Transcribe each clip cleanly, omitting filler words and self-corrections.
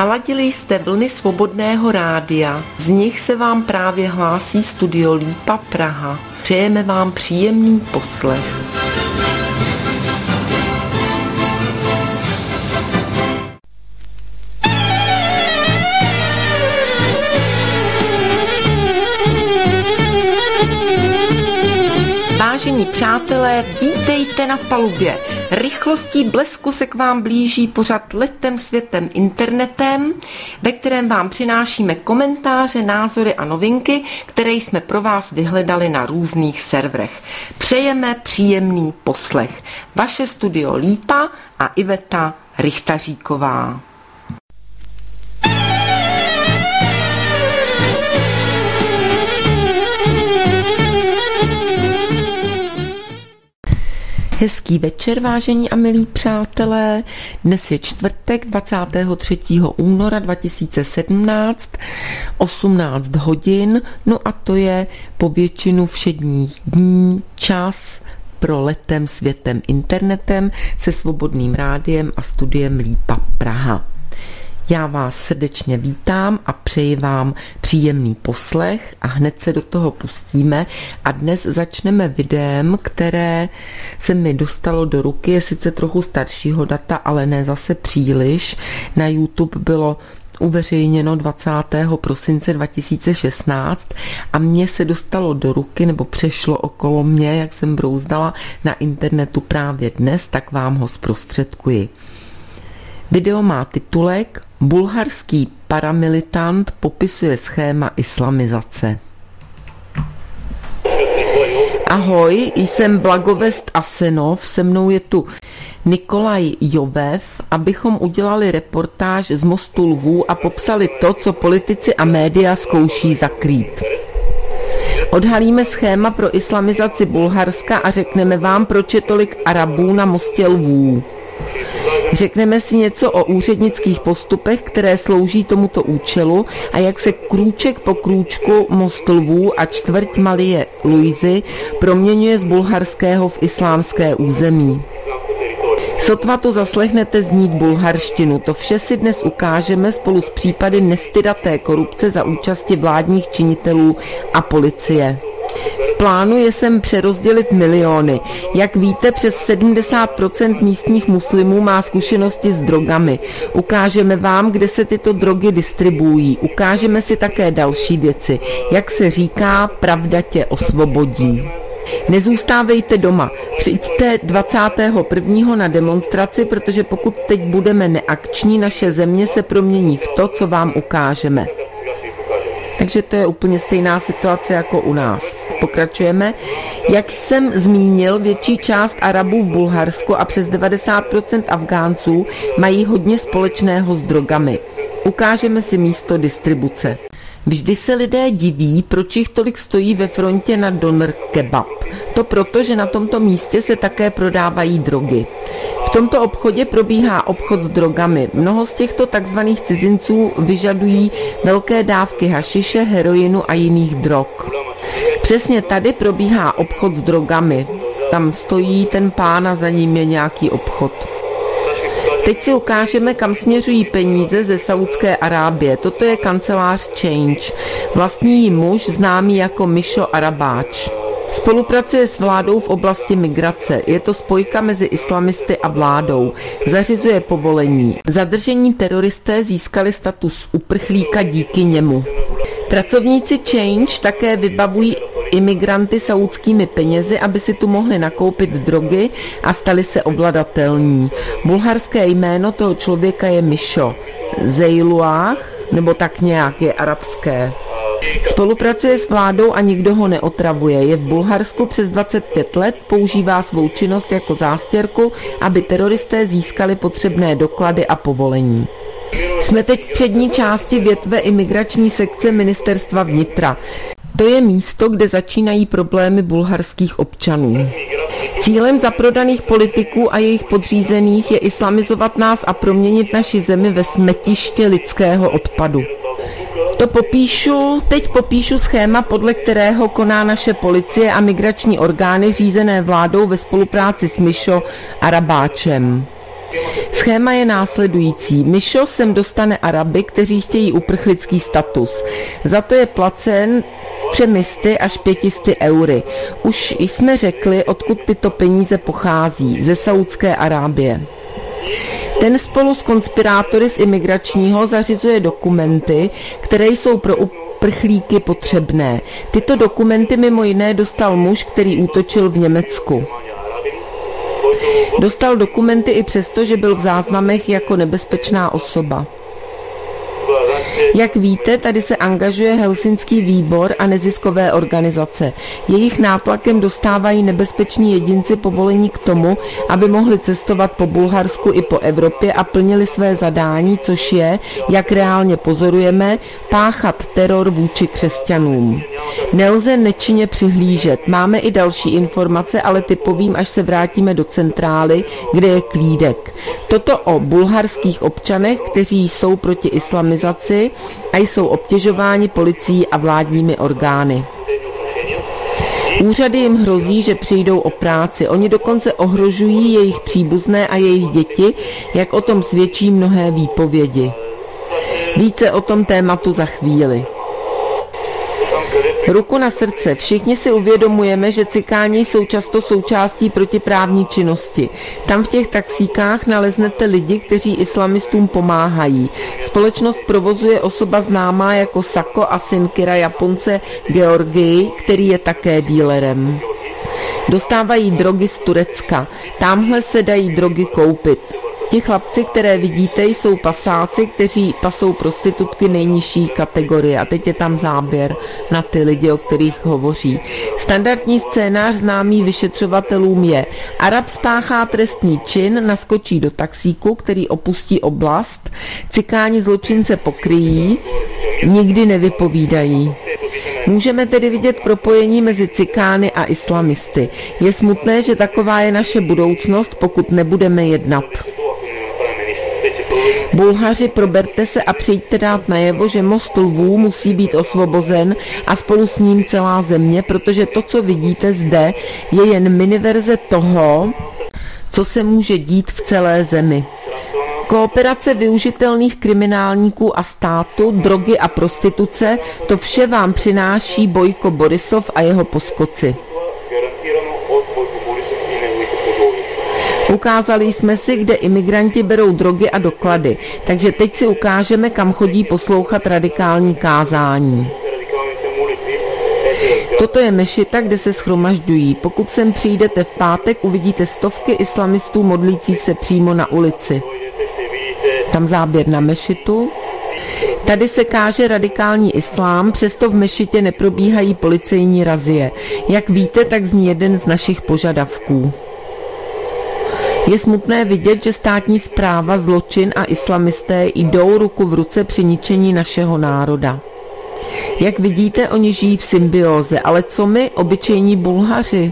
Naladili jste vlny Svobodného rádia, z nich se vám právě hlásí studio Lípa Praha. Přejeme vám příjemný poslech. Vážení přátelé, vítejte na palubě. Rychlostí blesku se k vám blíží pořad Letem světem internetem, ve kterém vám přinášíme komentáře, názory a novinky, které jsme pro vás vyhledali na různých serverech. Přejeme příjemný poslech. Vaše studio Lípa a Iveta Richtaříková. Hezký večer, vážení a milí přátelé. Dnes je čtvrtek 23. února 2017, 18 hodin, no a to je po většinu všedních dní čas pro Letem světem internetem se Svobodným rádiem a studiem Lípa Praha. Já vás srdečně vítám a přeji vám příjemný poslech a hned se do toho pustíme a dnes začneme videem, které se mi dostalo do ruky, je sice trochu staršího data, ale ne zase příliš. Na YouTube bylo uveřejněno 20. prosince 2016 a mně se dostalo do ruky nebo přešlo okolo mě, jak jsem brouzdala na internetu právě dnes, tak vám ho zprostředkuji. Video má titulek Bulharský paramilitant popisuje schéma islamizace. Ahoj, jsem Blagovest Asenov, se mnou je tu Nikolaj Jovev, abychom udělali reportáž z mostu Lvů a popsali to, co politici a média zkouší zakrýt. Odhalíme schéma pro islamizaci Bulharska a řekneme vám, proč je tolik Arabů na mostě Lvů. Řekneme si něco o úřednických postupech, které slouží tomuto účelu a jak se krůček po krůčku most Lvů a čtvrť Malie Luizy proměňuje z bulharského v islámské území. Sotva to zaslechnete znít bulharštinu, to vše si dnes ukážeme spolu s případy nestydaté korupce za účasti vládních činitelů a policie. V plánu je sem přerozdělit miliony. Jak víte, přes 70% místních muslimů má zkušenosti s drogami. Ukážeme vám, kde se tyto drogy distribuují. Ukážeme si také další věci. Jak se říká, pravda tě osvobodí. Nezůstávejte doma. Přijďte 21. na demonstraci, protože pokud teď budeme neakční, naše země se promění v to, co vám ukážeme. Takže to je úplně stejná situace jako u nás. Pokračujeme. Jak jsem zmínil, větší část Arabů v Bulharsku a přes 90% Afgánců mají hodně společného s drogami. Ukážeme si místo distribuce. Vždy se lidé diví, proč jich tolik stojí ve frontě na doner kebab. To proto, že na tomto místě se také prodávají drogy. V tomto obchodě probíhá obchod s drogami. Mnoho z těchto takzvaných cizinců vyžadují velké dávky hašiše, heroinu a jiných drog. Přesně tady probíhá obchod s drogami. Tam stojí ten pán a za ním je nějaký obchod. Teď si ukážeme, kam směřují peníze ze Saúdské Arábie. Toto je kancelář Change. Vlastní ji muž známý jako Mišo Arabáč. Spolupracuje s vládou v oblasti migrace. Je to spojka mezi islamisty a vládou. Zařizuje povolení. Zadržení teroristé získali status uprchlíka díky němu. Pracovníci Change také vybavují imigranty saúdskými penězi, aby si tu mohli nakoupit drogy a stali se ovladatelní. Bulharské jméno toho člověka je Mišo. Zejluách, nebo tak nějak je arabské. Spolupracuje s vládou a nikdo ho neotravuje. Je v Bulharsku přes 25 let, používá svou činnost jako zástěrku, aby teroristé získali potřebné doklady a povolení. Jsme teď v přední části větve imigrační sekce Ministerstva vnitra. To je místo, kde začínají problémy bulharských občanů. Cílem zaprodaných politiků a jejich podřízených je islamizovat nás a proměnit naši zemi ve smetiště lidského odpadu. Teď popíšu schéma, podle kterého koná naše policie a migrační orgány řízené vládou ve spolupráci s Mišo Arabáčem. Schéma je následující. Mišo sem dostane Araby, kteří chtějí uprchlický status. Za to je placen 300 až 500 eury. Už jsme řekli, odkud tyto peníze pochází. Ze Saúdské Arábie. Ten spolu s konspirátory z imigračního zařizuje dokumenty, které jsou pro uprchlíky potřebné. Tyto dokumenty mimo jiné dostal muž, který útočil v Německu. Dostal dokumenty i přesto, že byl v záznamech jako nebezpečná osoba. Jak víte, tady se angažuje Helsinský výbor a neziskové organizace. Jejich nátlakem dostávají nebezpeční jedinci povolení k tomu, aby mohli cestovat po Bulharsku i po Evropě a plnili své zadání, což je, jak reálně pozorujeme, páchat teror vůči křesťanům. Nelze nečinně přihlížet. Máme i další informace, ale ty povím, až se vrátíme do centrály, kde je klídek. Toto o bulharských občanech, kteří jsou proti islamizaci a jsou obtěžováni policií a vládními orgány. Úřady jim hrozí, že přijdou o práci. Oni dokonce ohrožují jejich příbuzné a jejich děti, jak o tom svědčí mnohé výpovědi. Více o tom tématu za chvíli. Ruku na srdce, všichni si uvědomujeme, že cikáni jsou často součástí protiprávní činnosti. Tam v těch taxíkách naleznete lidi, kteří islamistům pomáhají. Společnost provozuje osoba známá jako Sako a syn Kira Japonce Georgii, který je také dílerem. Dostávají drogy z Turecka. Támhle se dají drogy koupit. Ti chlapci, které vidíte, jsou pasáci, kteří pasou prostitutky nejnižší kategorie. A teď je tam záběr na ty lidi, o kterých hovoří. Standardní scénář známý vyšetřovatelům je: Arab spáchá trestný čin, naskočí do taxíku, který opustí oblast, cikáni zločince pokryjí, nikdy nevypovídají. Můžeme tedy vidět propojení mezi cikány a islamisty. Je smutné, že taková je naše budoucnost, pokud nebudeme jednat. Bulhaři, proberte se a přijďte dát najevo, že Most lvů musí být osvobozen a spolu s ním celá země, protože to, co vidíte zde, je jen miniverze toho, co se může dít v celé zemi. Kooperace využitelných kriminálníků a státu, drogy a prostituce, to vše vám přináší Bojko Borisov a jeho poskoci. Ukázali jsme si, kde imigranti berou drogy a doklady, takže teď si ukážeme, kam chodí poslouchat radikální kázání. Toto je mešita, kde se shromažďují. Pokud sem přijdete v pátek, uvidíte stovky islamistů modlících se přímo na ulici. Tam záběr na mešitu. Tady se káže radikální islám, přesto v mešitě neprobíhají policejní razie. Jak víte, tak zní jeden z našich požadavků. Je smutné vidět, že státní správa, zločin a islamisté jdou ruku v ruce při ničení našeho národa. Jak vidíte, oni žijí v symbióze, ale co my, obyčejní Bulhaři?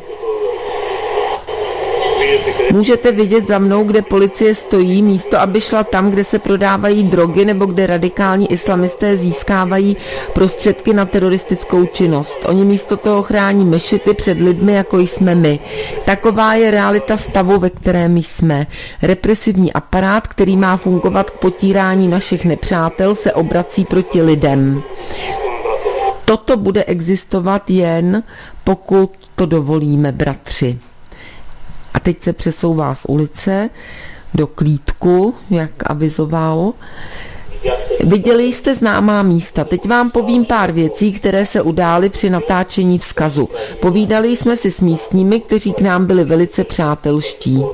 Můžete vidět za mnou, kde policie stojí, místo aby šla tam, kde se prodávají drogy nebo kde radikální islamisté získávají prostředky na teroristickou činnost. Oni místo toho chrání mešity před lidmi, jako jsme my. Taková je realita stavu, ve kterém jsme. Represivní aparát, který má fungovat k potírání našich nepřátel, se obrací proti lidem. Toto bude existovat jen, pokud to dovolíme, bratři. A teď se přesouvá z ulice do klídku, jak avizoval. Viděli jste známá místa. Teď vám povím pár věcí, které se udály při natáčení vzkazu. Povídali jsme si s místními, kteří k nám byli velice přátelští.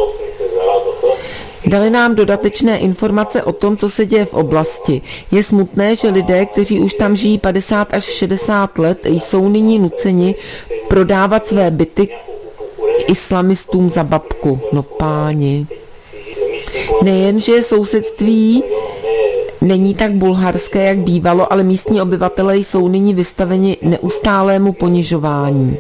Dali nám dodatečné informace o tom, co se děje v oblasti. Je smutné, že lidé, kteří už tam žijí 50 až 60 let, jsou nyní nuceni prodávat své byty islamistům za babku. No páni. Nejen, že sousedství není tak bulharské, jak bývalo, ale místní obyvatelé jsou nyní vystaveni neustálému ponižování.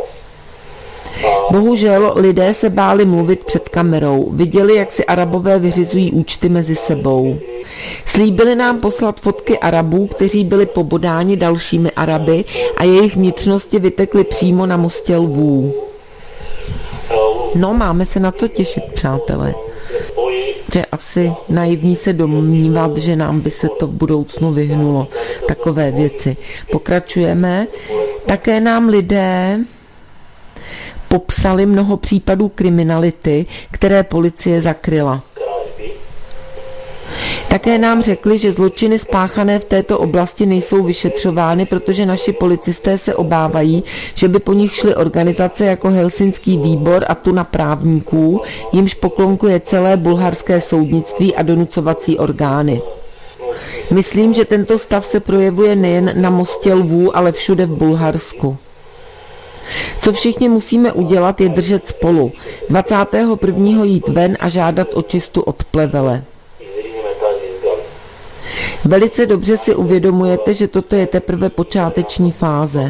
Bohužel lidé se báli mluvit před kamerou. Viděli, jak si Arabové vyřizují účty mezi sebou. Slíbili nám poslat fotky Arabů, kteří byli pobodáni dalšími Araby a jejich vnitřnosti vytekly přímo na Mostě lvů. No, máme se na co těšit, přátelé. že asi naivní se domnívat, že nám by se to v budoucnu vyhnulo. Takové věci. Pokračujeme. Také nám lidé popsali mnoho případů kriminality, které policie zakryla. Také nám řekli, že zločiny spáchané v této oblasti nejsou vyšetřovány, protože naši policisté se obávají, že by po nich šly organizace jako Helsinský výbor a Tuna právníků, jimž poklonkuje celé bulharské soudnictví a donucovací orgány. Myslím, že tento stav se projevuje nejen na Mostě Lvů, ale všude v Bulharsku. Co všichni musíme udělat, je držet spolu. 21. jít ven a žádat očistu od plevele. Velice dobře si uvědomujete, že toto je teprve počáteční fáze.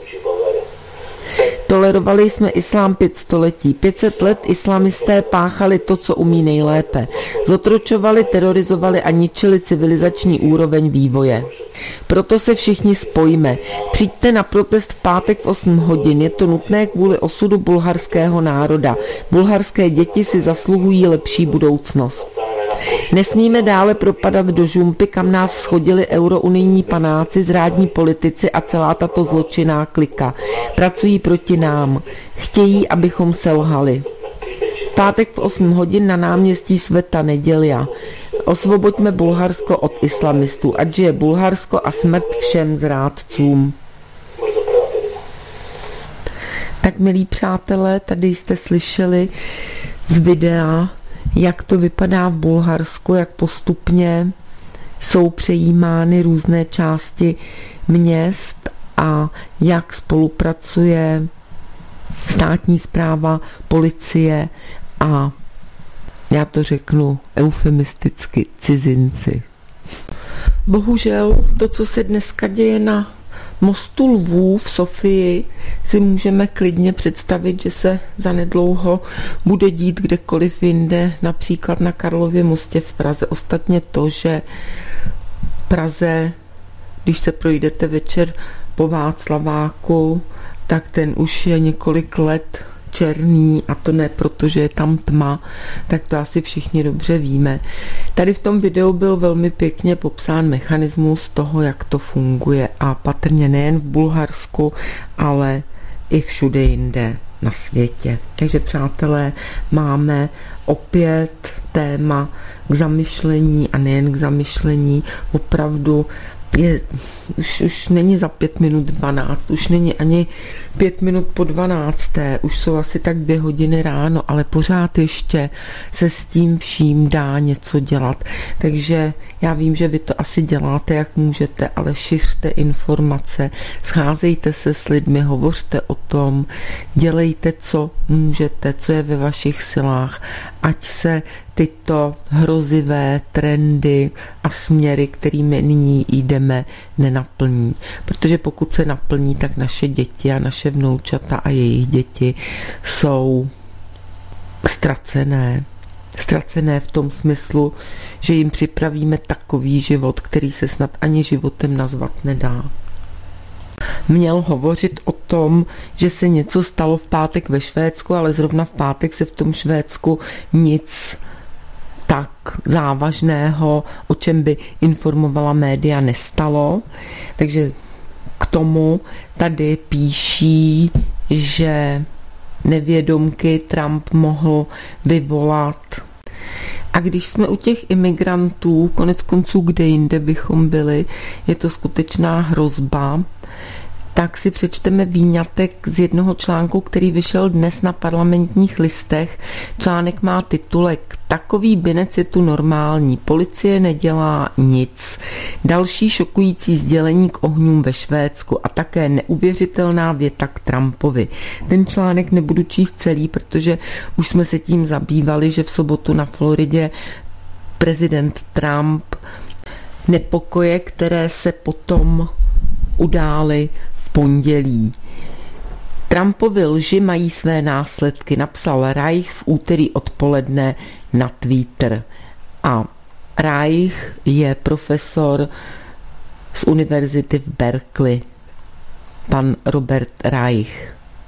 Tolerovali jsme islám 5 století. 500 let islamisté páchali to, co umí nejlépe. Zotročovali, terorizovali a ničili civilizační úroveň vývoje. Proto se všichni spojíme. Přijďte na protest v pátek v 8 hodin. Je to nutné kvůli osudu bulharského národa. Bulharské děti si zasluhují lepší budoucnost. Nesmíme dále propadat do žumpy, kam nás schodili eurounijní panáci, zrádní politici a celá tato zločinná klika. Pracují proti nám. Chtějí, abychom selhali. V pátek v 8 hodin na náměstí Sveta Nedělia. Osvoboďme Bulharsko od islamistů, ať žije Bulharsko a smrt všem zrádcům. Tak, milí přátelé, tady jste slyšeli z videa, jak to vypadá v Bulharsku, jak postupně jsou přejímány různé části měst a jak spolupracuje státní správa, policie a, já to řeknu eufemisticky, cizinci. Bohužel to, co se dneska děje na Mostu Lvů v Sofii, si můžeme klidně představit, že se zanedlouho bude dít kdekoliv jinde, například na Karlově mostě v Praze. Ostatně to, že v Praze, když se projdete večer po Václaváku, tak ten už je několik let černý, a to ne proto, že je tam tma, tak to asi všichni dobře víme. Tady v tom videu byl velmi pěkně popsán mechanismus toho, jak to funguje, a patrně nejen v Bulharsku, ale i všude jinde na světě. Takže, přátelé, máme opět téma k zamyšlení, a nejen k zamyšlení. Opravdu už není za 5 minut 12, už není ani 5 minut po 12, už jsou asi tak 2 hodiny ráno, ale pořád ještě se s tím vším dá něco dělat. Takže já vím, že vy to asi děláte, jak můžete, ale šiřte informace, scházejte se s lidmi, hovořte o tom, dělejte, co můžete, co je ve vašich silách, ať se tyto hrozivé trendy a směry, kterými nyní jdeme, nenaplní. Protože pokud se naplní, tak naše děti a naše vnoučata a jejich děti jsou ztracené. Ztracené v tom smyslu, že jim připravíme takový život, který se snad ani životem nazvat nedá. Měl hovořit o tom, že se něco stalo v pátek ve Švédsku, ale zrovna v pátek se v tom Švédsku nic tak závažného, o čem by informovala média, nestalo. Takže k tomu tady píší, že nevědomky Trump mohl vyvolat. A když jsme u těch imigrantů, konec konců kde jinde bychom byli, je to skutečná hrozba, tak si přečteme výňatek z jednoho článku, který vyšel dnes na Parlamentních listech. Článek má titulek Takový binec je tu normální, policie nedělá nic. Další šokující sdělení k ohňům ve Švédsku a také neuvěřitelná věta k Trumpovi. Ten článek nebudu číst celý, protože už jsme se tím zabývali, že v sobotu na Floridě prezident Trump nepokoje, které se potom udály v pondělí. Trumpovy lži mají své následky, napsal Reich v úterý odpoledne na Twitter. A Reich je profesor z univerzity v Berkeley, pan Robert Reich.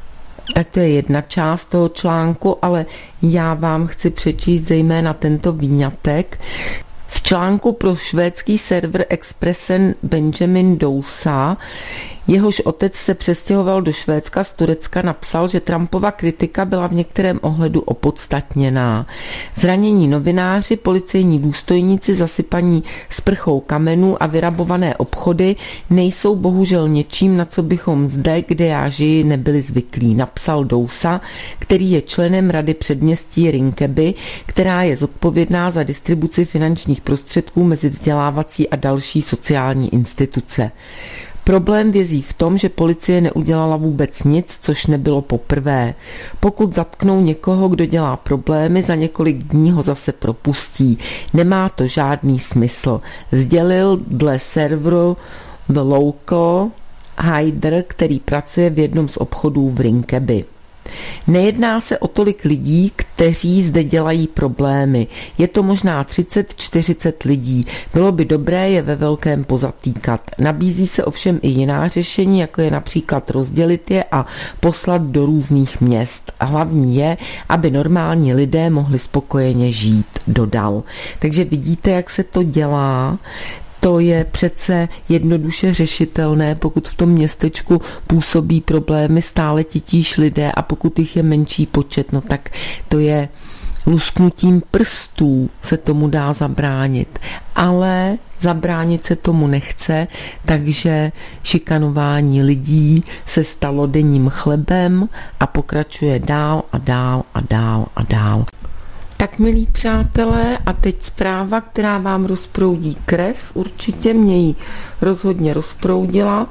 Tak to je jedna část toho článku, ale já vám chci přečíst zejména tento výňatek. V článku pro švédský server Expressen Benjamin Dousa, jehož otec se přestěhoval do Švédska z Turecka, napsal, že Trumpova kritika byla v některém ohledu opodstatněná. Zranění novináři, policejní důstojníci, zasypaní sprchou kamenů a vyrabované obchody nejsou bohužel něčím, na co bychom zde, kde já žiji, nebyli zvyklí, napsal Dousa, který je členem Rady předměstí Rinkeby, která je zodpovědná za distribuci finančních prostředků mezi vzdělávací a další sociální instituce. Problém vězí v tom, že policie neudělala vůbec nic, což nebylo poprvé. Pokud zatknou někoho, kdo dělá problémy, za několik dní ho zase propustí. Nemá to žádný smysl, sdělil dle serveru The Local Haider, který pracuje v jednom z obchodů v Rinkeby. Nejedná se o tolik lidí, kteří zde dělají problémy. Je to možná 30-40 lidí. Bylo by dobré je ve velkém pozatýkat. Nabízí se ovšem i jiná řešení, jako je například rozdělit je a poslat do různých měst. Hlavní je, aby normální lidé mohli spokojeně žít, dodal. Takže vidíte, jak se to dělá. To je přece jednoduše řešitelné, pokud v tom městečku působí problémy stále titíž lidé a pokud jich je menší počet, no tak to je lusknutím prstů se tomu dá zabránit. Ale zabránit se tomu nechce, takže šikanování lidí se stalo denním chlebem a pokračuje dál a dál a dál a dál. Tak, milí přátelé, a teď zpráva, která vám rozproudí krev, určitě mě ji rozhodně rozproudila.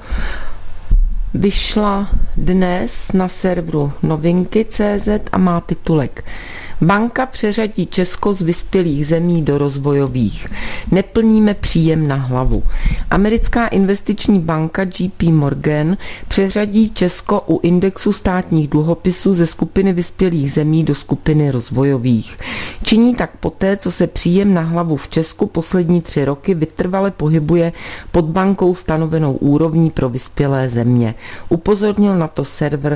Vyšla dnes na serveru novinky.cz a má titulek: Banka přeřadí Česko z vyspělých zemí do rozvojových. Neplníme příjem na hlavu. Americká investiční banka JP Morgan přeřadí Česko u indexu státních dluhopisů ze skupiny vyspělých zemí do skupiny rozvojových. Činí tak poté, co se příjem na hlavu v Česku poslední 3 roky vytrvale pohybuje pod bankou stanovenou úrovní pro vyspělé země. Upozornil na to server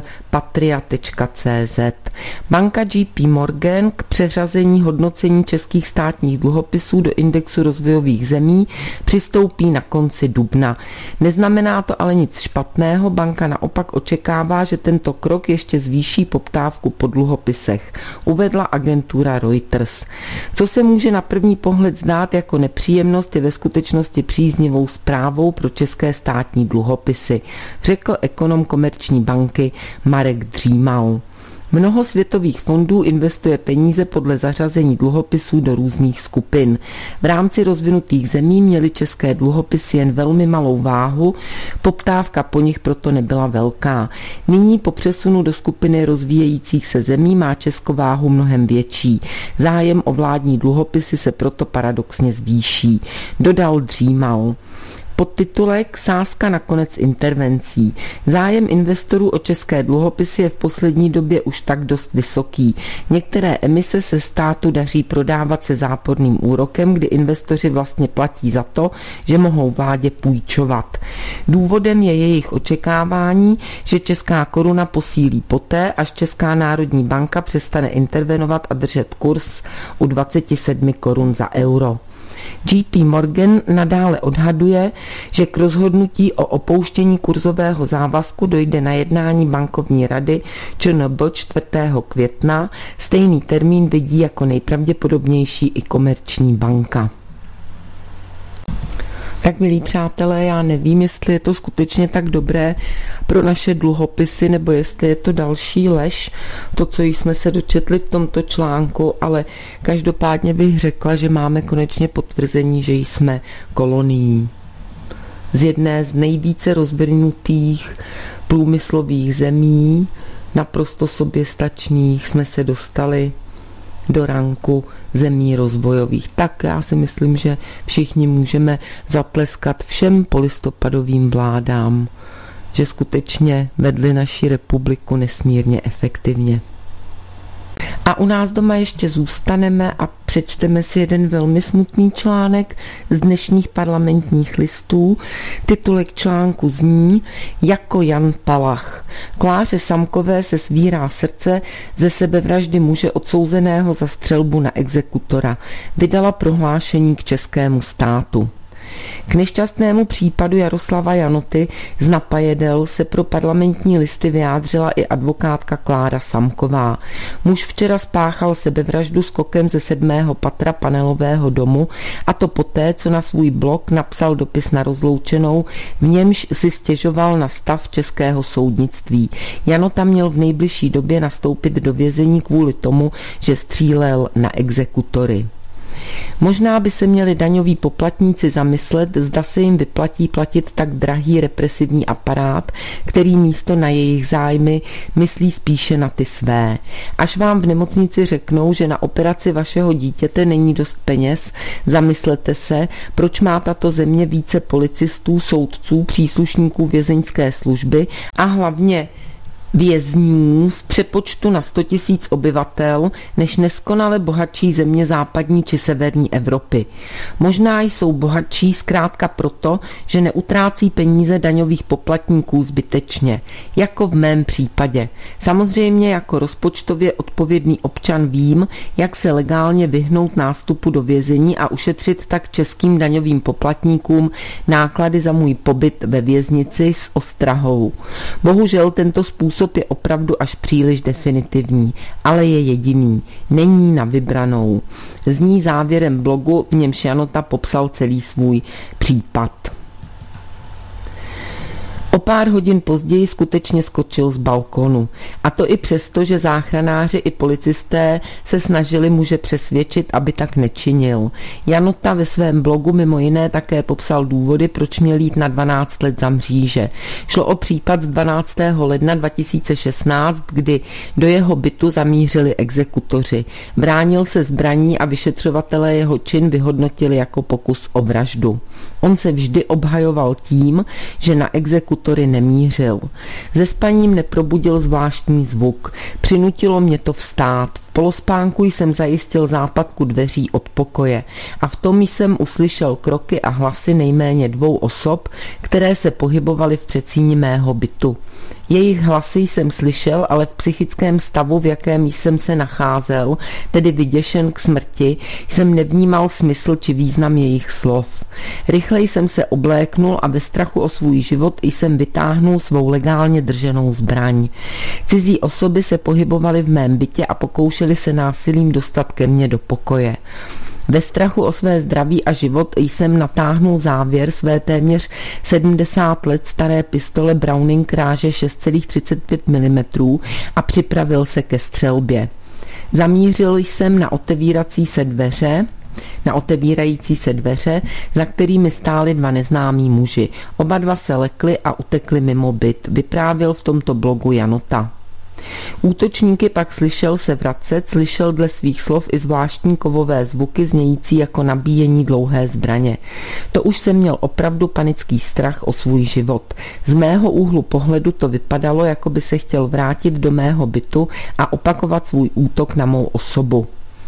patria.cz. Banka JP Morgan k přeřazení hodnocení českých státních dluhopisů do indexu rozvojových zemí přistoupí na konci dubna. Neznamená to ale nic špatného, banka naopak očekává, že tento krok ještě zvýší poptávku po dluhopisech, uvedla agentura Reuters. Co se může na první pohled zdát jako nepříjemnost, je ve skutečnosti příznivou zprávou pro české státní dluhopisy, řekl ekonom Komerční banky Marek Dřímal. Mnoho světových fondů investuje peníze podle zařazení dluhopisů do různých skupin. V rámci rozvinutých zemí měly české dluhopisy jen velmi malou váhu, poptávka po nich proto nebyla velká. Nyní po přesunu do skupiny rozvíjejících se zemí má Česko váhu mnohem větší. Zájem o vládní dluhopisy se proto paradoxně zvýší, dodal Dřímal. Podtitulek Sázka na konec intervencí. Zájem investorů o české dluhopisy je v poslední době už tak dost vysoký. Některé emise se státu daří prodávat se záporným úrokem, kdy investoři vlastně platí za to, že mohou vládě půjčovat. Důvodem je jejich očekávání, že česká koruna posílí poté, až Česká národní banka přestane intervenovat a držet kurz u 27 korun za euro. JP Morgan nadále odhaduje, že k rozhodnutí o opouštění kurzového závazku dojde na jednání bankovní rady ČNB 4. května. Stejný termín vidí jako nejpravděpodobnější i Komerční banka. Tak, milí přátelé, já nevím, jestli je to skutečně tak dobré pro naše dluhopisy, nebo jestli je to další lež, to, co jsme se dočetli v tomto článku, ale každopádně bych řekla, že máme konečně potvrzení, že jsme kolonií. Z jedné z nejvíce rozvinutých průmyslových zemí, naprosto soběstačných, jsme se dostali do ranku zemí rozvojových. Tak já si myslím, že všichni můžeme zatleskat všem polistopadovým vládám, že skutečně vedli naši republiku nesmírně efektivně. A u nás doma ještě zůstaneme a přečteme si jeden velmi smutný článek z dnešních Parlamentních listů. Titulek článku zní Jako Jan Palach. Kláře Samkové se svírá srdce ze sebevraždy muže odsouzeného za střelbu na exekutora. Vydala prohlášení k českému státu. K nešťastnému případu Jaroslava Janoty z Napajedel se pro Parlamentní listy vyjádřila i advokátka Klára Samková. Muž včera spáchal sebevraždu skokem ze 7. patra panelového domu, a to poté, co na svůj blog napsal dopis na rozloučenou, v němž si stěžoval na stav českého soudnictví. Janota měl v nejbližší době nastoupit do vězení kvůli tomu, že střílel na exekutory. Možná by se měli daňoví poplatníci zamyslet, zda se jim vyplatí platit tak drahý represivní aparát, který místo na jejich zájmy myslí spíše na ty své. Až vám v nemocnici řeknou, že na operaci vašeho dítěte není dost peněz, zamyslete se, proč má tato země více policistů, soudců, příslušníků vězeňské služby a hlavně vězňů v přepočtu na 100 000 obyvatel než neskonale bohatší země západní či severní Evropy. Možná jsou bohatší zkrátka proto, že neutrácí peníze daňových poplatníků zbytečně, jako v mém případě. Samozřejmě jako rozpočtově odpovědný občan vím, jak se legálně vyhnout nástupu do vězení a ušetřit tak českým daňovým poplatníkům náklady za můj pobyt ve věznici s ostrahou. Bohužel tento způsob je opravdu až příliš definitivní, ale je jediný. Není na vybranou. Zní závěrem blogu, v němž Janota popsal celý svůj případ. O pár hodin později skutečně skočil z balkonu. A to i přesto, že záchranáři i policisté se snažili muže přesvědčit, aby tak nečinil. Janota ve svém blogu mimo jiné také popsal důvody, proč měl jít na 12 let za mříže. Šlo o případ z 12. ledna 2016, kdy do jeho bytu zamířili exekutoři. Bránil se zbraní a vyšetřovatelé jeho čin vyhodnotili jako pokus o vraždu. On se vždy obhajoval tím, že na exekutory nemířil. Ze spaním neprobudil zvláštní zvuk. Přinutilo mě to vstát. V polospánku jsem zajistil západku dveří od pokoje a v tom jsem uslyšel kroky a hlasy nejméně 2 osob, které se pohybovaly v předsíni mého bytu. Jejich hlasy jsem slyšel, ale v psychickém stavu, v jakém jsem se nacházel, tedy vyděšen k smrti, jsem nevnímal smysl či význam jejich slov. Rychleji jsem se obléknul a ve strachu o svůj život jsem vytáhnul svou legálně drženou zbraň. Cizí osoby se pohybovaly v mém bytě a pokoušely se násilím dostat ke mně do pokoje. Ve strachu o své zdraví a život jsem natáhnul závěr své téměř 70 let staré pistole Browning ráže 6,35 mm a připravil se ke střelbě. Zamířil jsem na otevírající se dveře, za kterými stáli 2 neznámí muži. Oba 2 se lekli a utekli mimo byt, vyprávěl v tomto blogu Janota. Útočníky pak slyšel se vracet, slyšel dle svých slov i zvláštní kovové zvuky znějící jako nabíjení dlouhé zbraně. To už jsem měl opravdu panický strach o svůj život. Z mého úhlu pohledu to vypadalo, jako by se chtěl vrátit do mého bytu a opakovat svůj útok na mou osobu.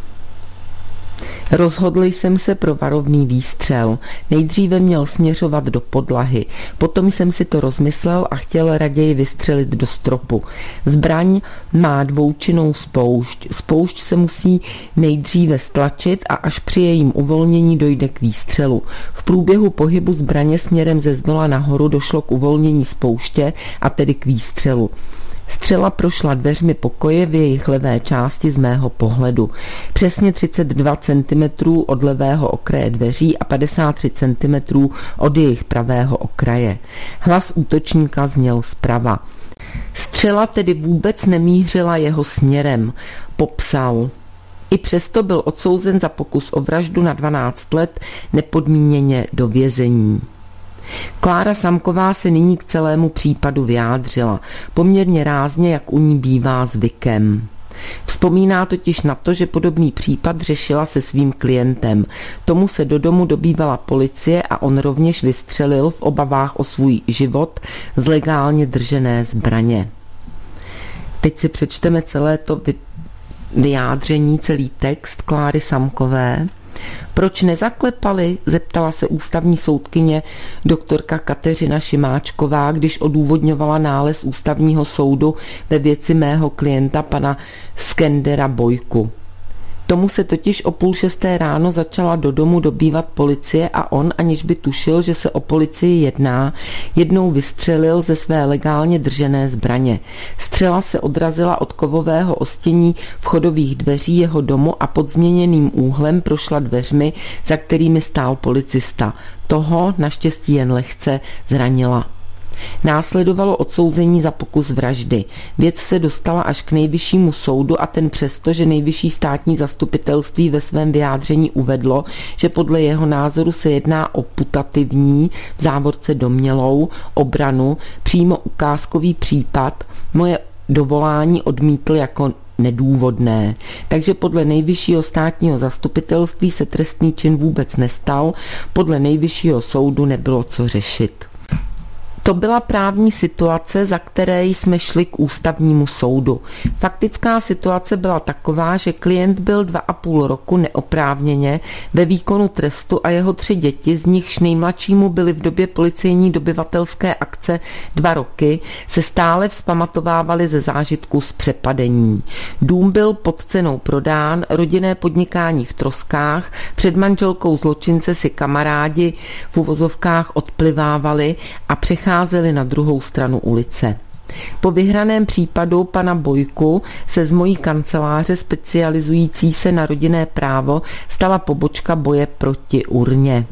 Rozhodl jsem se pro varovný výstřel. Nejdříve měl směřovat do podlahy. Potom jsem si to rozmyslel a chtěl raději vystřelit do stropu. Zbraň má dvoučinnou spoušť. Spoušť se musí nejdříve stlačit a až při jejím uvolnění dojde k výstřelu. V průběhu pohybu zbraně směrem ze zdola nahoru došlo k uvolnění spouště a tedy k výstřelu. Střela prošla dveřmi pokoje v jejich levé části z mého pohledu. Přesně 32 cm od levého okraje dveří a 53 cm od jejich pravého okraje. Hlas útočníka zněl zprava. Střela tedy vůbec nemířila jeho směrem, popsal. I přesto byl odsouzen za pokus o vraždu na 12 let nepodmíněně do vězení. Klára Samková se nyní k celému případu vyjádřila, poměrně rázně, jak u ní bývá zvykem. Vzpomíná totiž na to, že podobný případ řešila se svým klientem. Tomu se do domu dobývala policie a on rovněž vystřelil v obavách o svůj život z legálně držené zbraně. Teď si přečteme celé to vyjádření, celý text Kláry Samkové. Proč nezaklepali, zeptala se ústavní soudkyně doktorka Kateřina Šimáčková, když odůvodňovala nález ústavního soudu ve věci mého klienta pana Skendera Bojku. Tomu se totiž o 5:30 ráno začala do domu dobývat policie a on, aniž by tušil, že se o policii jedná, jednou vystřelil ze své legálně držené zbraně. Střela se odrazila od kovového ostění vchodových dveří jeho domu a pod změněným úhlem prošla dveřmi, za kterými stál policista. Toho naštěstí jen lehce zranila. Následovalo odsouzení za pokus vraždy. Věc se dostala až k nejvyššímu soudu a ten přesto, že nejvyšší státní zastupitelství ve svém vyjádření uvedlo, že podle jeho názoru se jedná o putativní, v závorce domnělou, obranu, přímo ukázkový případ, moje dovolání odmítl jako nedůvodné. Takže podle nejvyššího státního zastupitelství se trestný čin vůbec nestal, podle nejvyššího soudu nebylo co řešit. To byla právní situace, za které jsme šli k ústavnímu soudu. Faktická situace byla taková, že klient byl 2,5 roku neoprávněně ve výkonu trestu a jeho 3 děti, z nichž nejmladšímu byly v době policejní dobyvatelské akce 2 roky, se stále vzpamatovávali ze zážitku z přepadení. Dům byl pod cenou prodán, rodinné podnikání v troskách, před manželkou zločince si kamarádi v uvozovkách odplivávali a přecházeli na druhou stranu ulice. Po vyhraném případu pana Bojku se z mojí kanceláře specializující se na rodinné právo stala pobočka boje proti urně,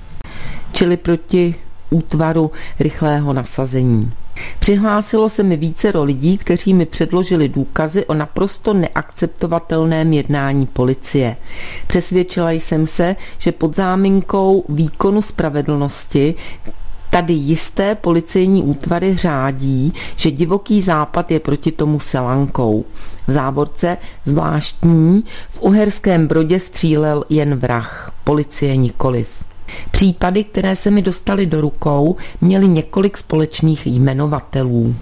čili proti útvaru rychlého nasazení. Přihlásilo se mi vícero lidí, kteří mi předložili důkazy o naprosto neakceptovatelném jednání policie. Přesvědčila jsem se, že pod záminkou výkonu spravedlnosti tady jisté policejní útvary řádí, že divoký západ je proti tomu selankou. V závorce zvláštní, v Uherském Brodě střílel jen vrah, policie nikoliv. Případy, které se mi dostaly do rukou, měly několik společných jmenovatelů.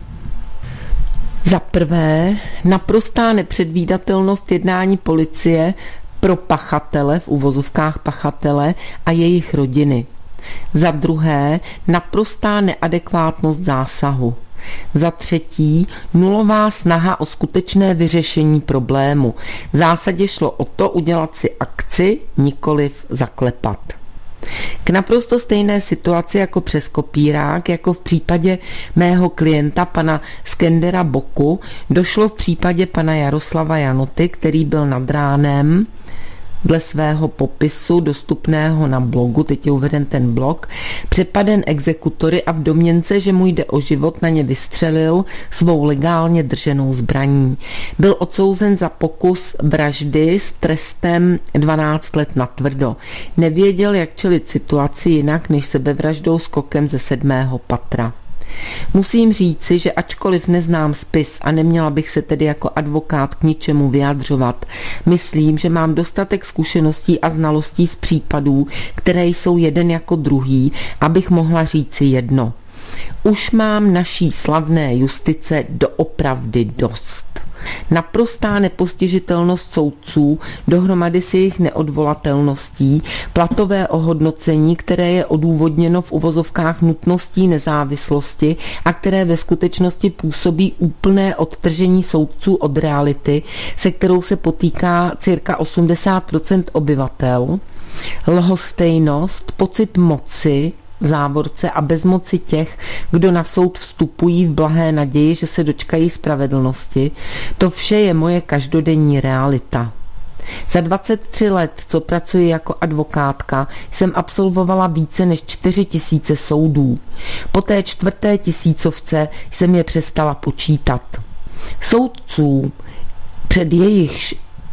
Za prvé, naprostá nepředvídatelnost jednání policie pro pachatele, v uvozovkách pachatele, a jejich rodiny. Za druhé, naprostá neadekvátnost zásahu. Za třetí, nulová snaha o skutečné vyřešení problému. V zásadě šlo o to udělat si akci, nikoliv zaklepat. K naprosto stejné situaci jako přes kopírák, jako v případě mého klienta pana Skendera Boku, došlo v případě pana Jaroslava Janoty, který byl nad ránem dle svého popisu dostupného na blogu, teď je uveden ten blog, přepaden exekutory a v domněnce, že mu jde o život, na ně vystřelil svou legálně drženou zbraní. Byl odsouzen za pokus vraždy s trestem 12 let natvrdo. Nevěděl, jak čelit situaci jinak než sebevraždou skokem ze 7. patra. Musím říci, že ačkoliv neznám spis a neměla bych se tedy jako advokát k ničemu vyjadřovat, myslím, že mám dostatek zkušeností a znalostí z případů, které jsou jeden jako druhý, abych mohla říci jedno. Už mám naší slavné justice doopravdy dost. Naprostá nepostižitelnost soudců, dohromady s jejich neodvolatelností, platové ohodnocení, které je odůvodněno v uvozovkách nutností nezávislosti a které ve skutečnosti působí úplné odtržení soudců od reality, se kterou se potýká cirka 80% obyvatel, lhostejnost, pocit moci, v závorce a bezmoci těch, kdo na soud vstupují v blahé naději, že se dočkají spravedlnosti, to vše je moje každodenní realita. Za 23 let, co pracuji jako advokátka, jsem absolvovala více než 4 000 soudů. Po té 4. tisícovce jsem je přestala počítat. Soudců, před jejichž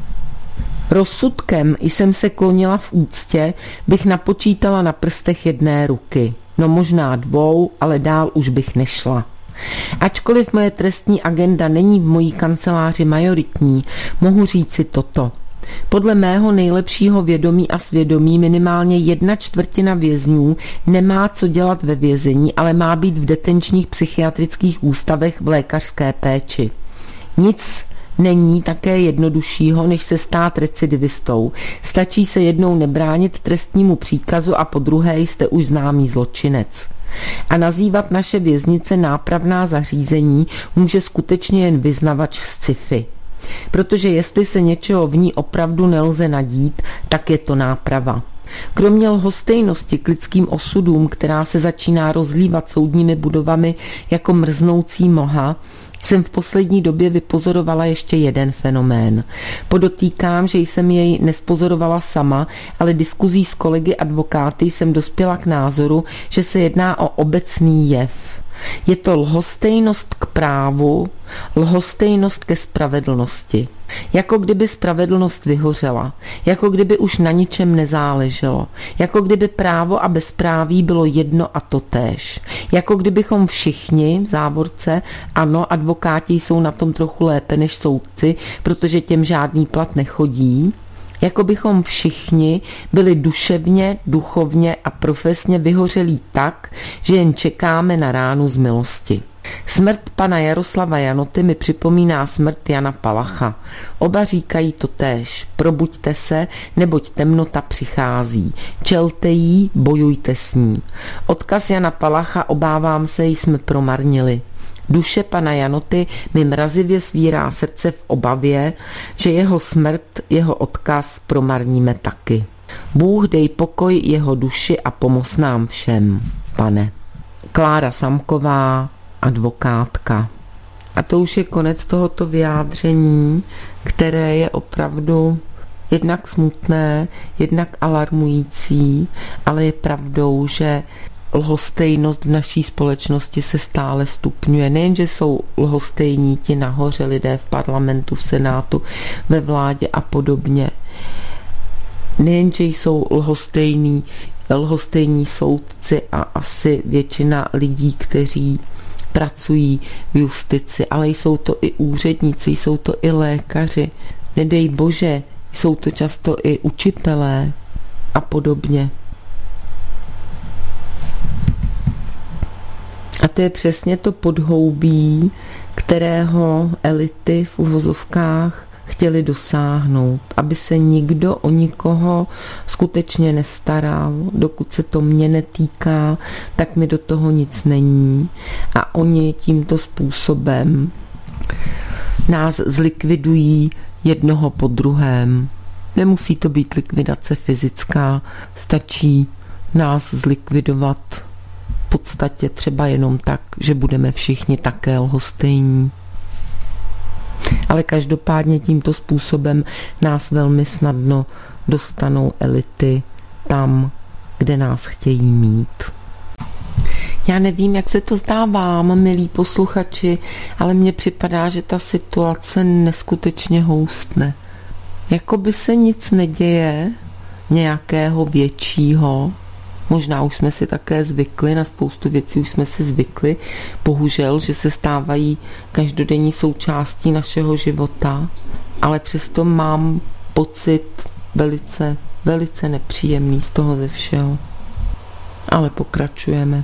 rozsudkem jsem se klonila v úctě, bych napočítala na prstech jedné ruky. No možná 2, ale dál už bych nešla. Ačkoliv moje trestní agenda není v mojí kanceláři majoritní, mohu říci toto. Podle mého nejlepšího vědomí a svědomí minimálně 1/4 vězňů nemá co dělat ve vězení, ale má být v detenčních psychiatrických ústavech v lékařské péči. Nic Není také jednoduššího, než se stát recidivistou. Stačí se jednou nebránit trestnímu příkazu a podruhé jste už známý zločinec. A nazývat naše věznice nápravná zařízení může skutečně jen vyznavač z sci-fi. Protože jestli se něčeho v ní opravdu nelze nadít, tak je to náprava. Kromě lhostejnosti k lidským osudům, která se začíná rozlívat soudními budovami jako mrznoucí mlha, jsem v poslední době vypozorovala ještě jeden fenomén. Podotýkám, že jsem jej nespozorovala sama, ale diskuzí s kolegy advokáty jsem dospěla k názoru, že se jedná o obecný jev. Je to lhostejnost k právu, lhostejnost ke spravedlnosti. Jako kdyby spravedlnost vyhořela, jako kdyby už na ničem nezáleželo, jako kdyby právo a bezpráví bylo jedno a totéž. Jako kdybychom všichni, v závorce, ano, advokáti jsou na tom trochu lépe než soudci, protože těm žádný plat nechodí, jako bychom všichni byli duševně, duchovně a profesně vyhořelí tak, že jen čekáme na ránu z milosti. Smrt pana Jaroslava Janoty mi připomíná smrt Jana Palacha. Oba říkají totéž: probuďte se, neboť temnota přichází. Čelte jí, bojujte s ní. Odkaz Jana Palacha, obávám se, jsme promarnili. Duše pana Janoty mi mrazivě svírá srdce v obavě, že jeho smrt, jeho odkaz promarníme taky. Bůh dej pokoj jeho duši a pomoz nám všem, pane. Klára Samková, advokátka. A to už je konec tohoto vyjádření, které je opravdu jednak smutné, jednak alarmující, ale je pravdou, že lhostejnost v naší společnosti se stále stupňuje. Nejenže jsou lhostejní ti nahoře lidé v parlamentu, v senátu, ve vládě a podobně. Nejenže jsou lhostejní soudci a asi většina lidí, kteří pracují v justici, ale jsou to i úředníci, jsou to i lékaři. Nedej bože, jsou to často i učitelé a podobně. A to je přesně to podhoubí, kterého elity v uvozovkách chtěli dosáhnout, aby se nikdo o nikoho skutečně nestaral. Dokud se to mě netýká, tak mi do toho nic není. A oni tímto způsobem nás zlikvidují jednoho po druhém. Nemusí to být likvidace fyzická, stačí nás zlikvidovat v podstatě třeba jenom tak, že budeme všichni také lhostejní. Ale každopádně tímto způsobem nás velmi snadno dostanou elity tam, kde nás chtějí mít. Já nevím, jak se to zdá vám, milí posluchači, ale mně připadá, že ta situace neskutečně houstne. Jakoby se nic neděje, nějakého většího. Možná už jsme si také zvykli, na spoustu věcí už jsme si zvykli, bohužel, že se stávají každodenní součástí našeho života, ale přesto mám pocit velice, velice nepříjemný z toho ze všeho. Ale pokračujeme.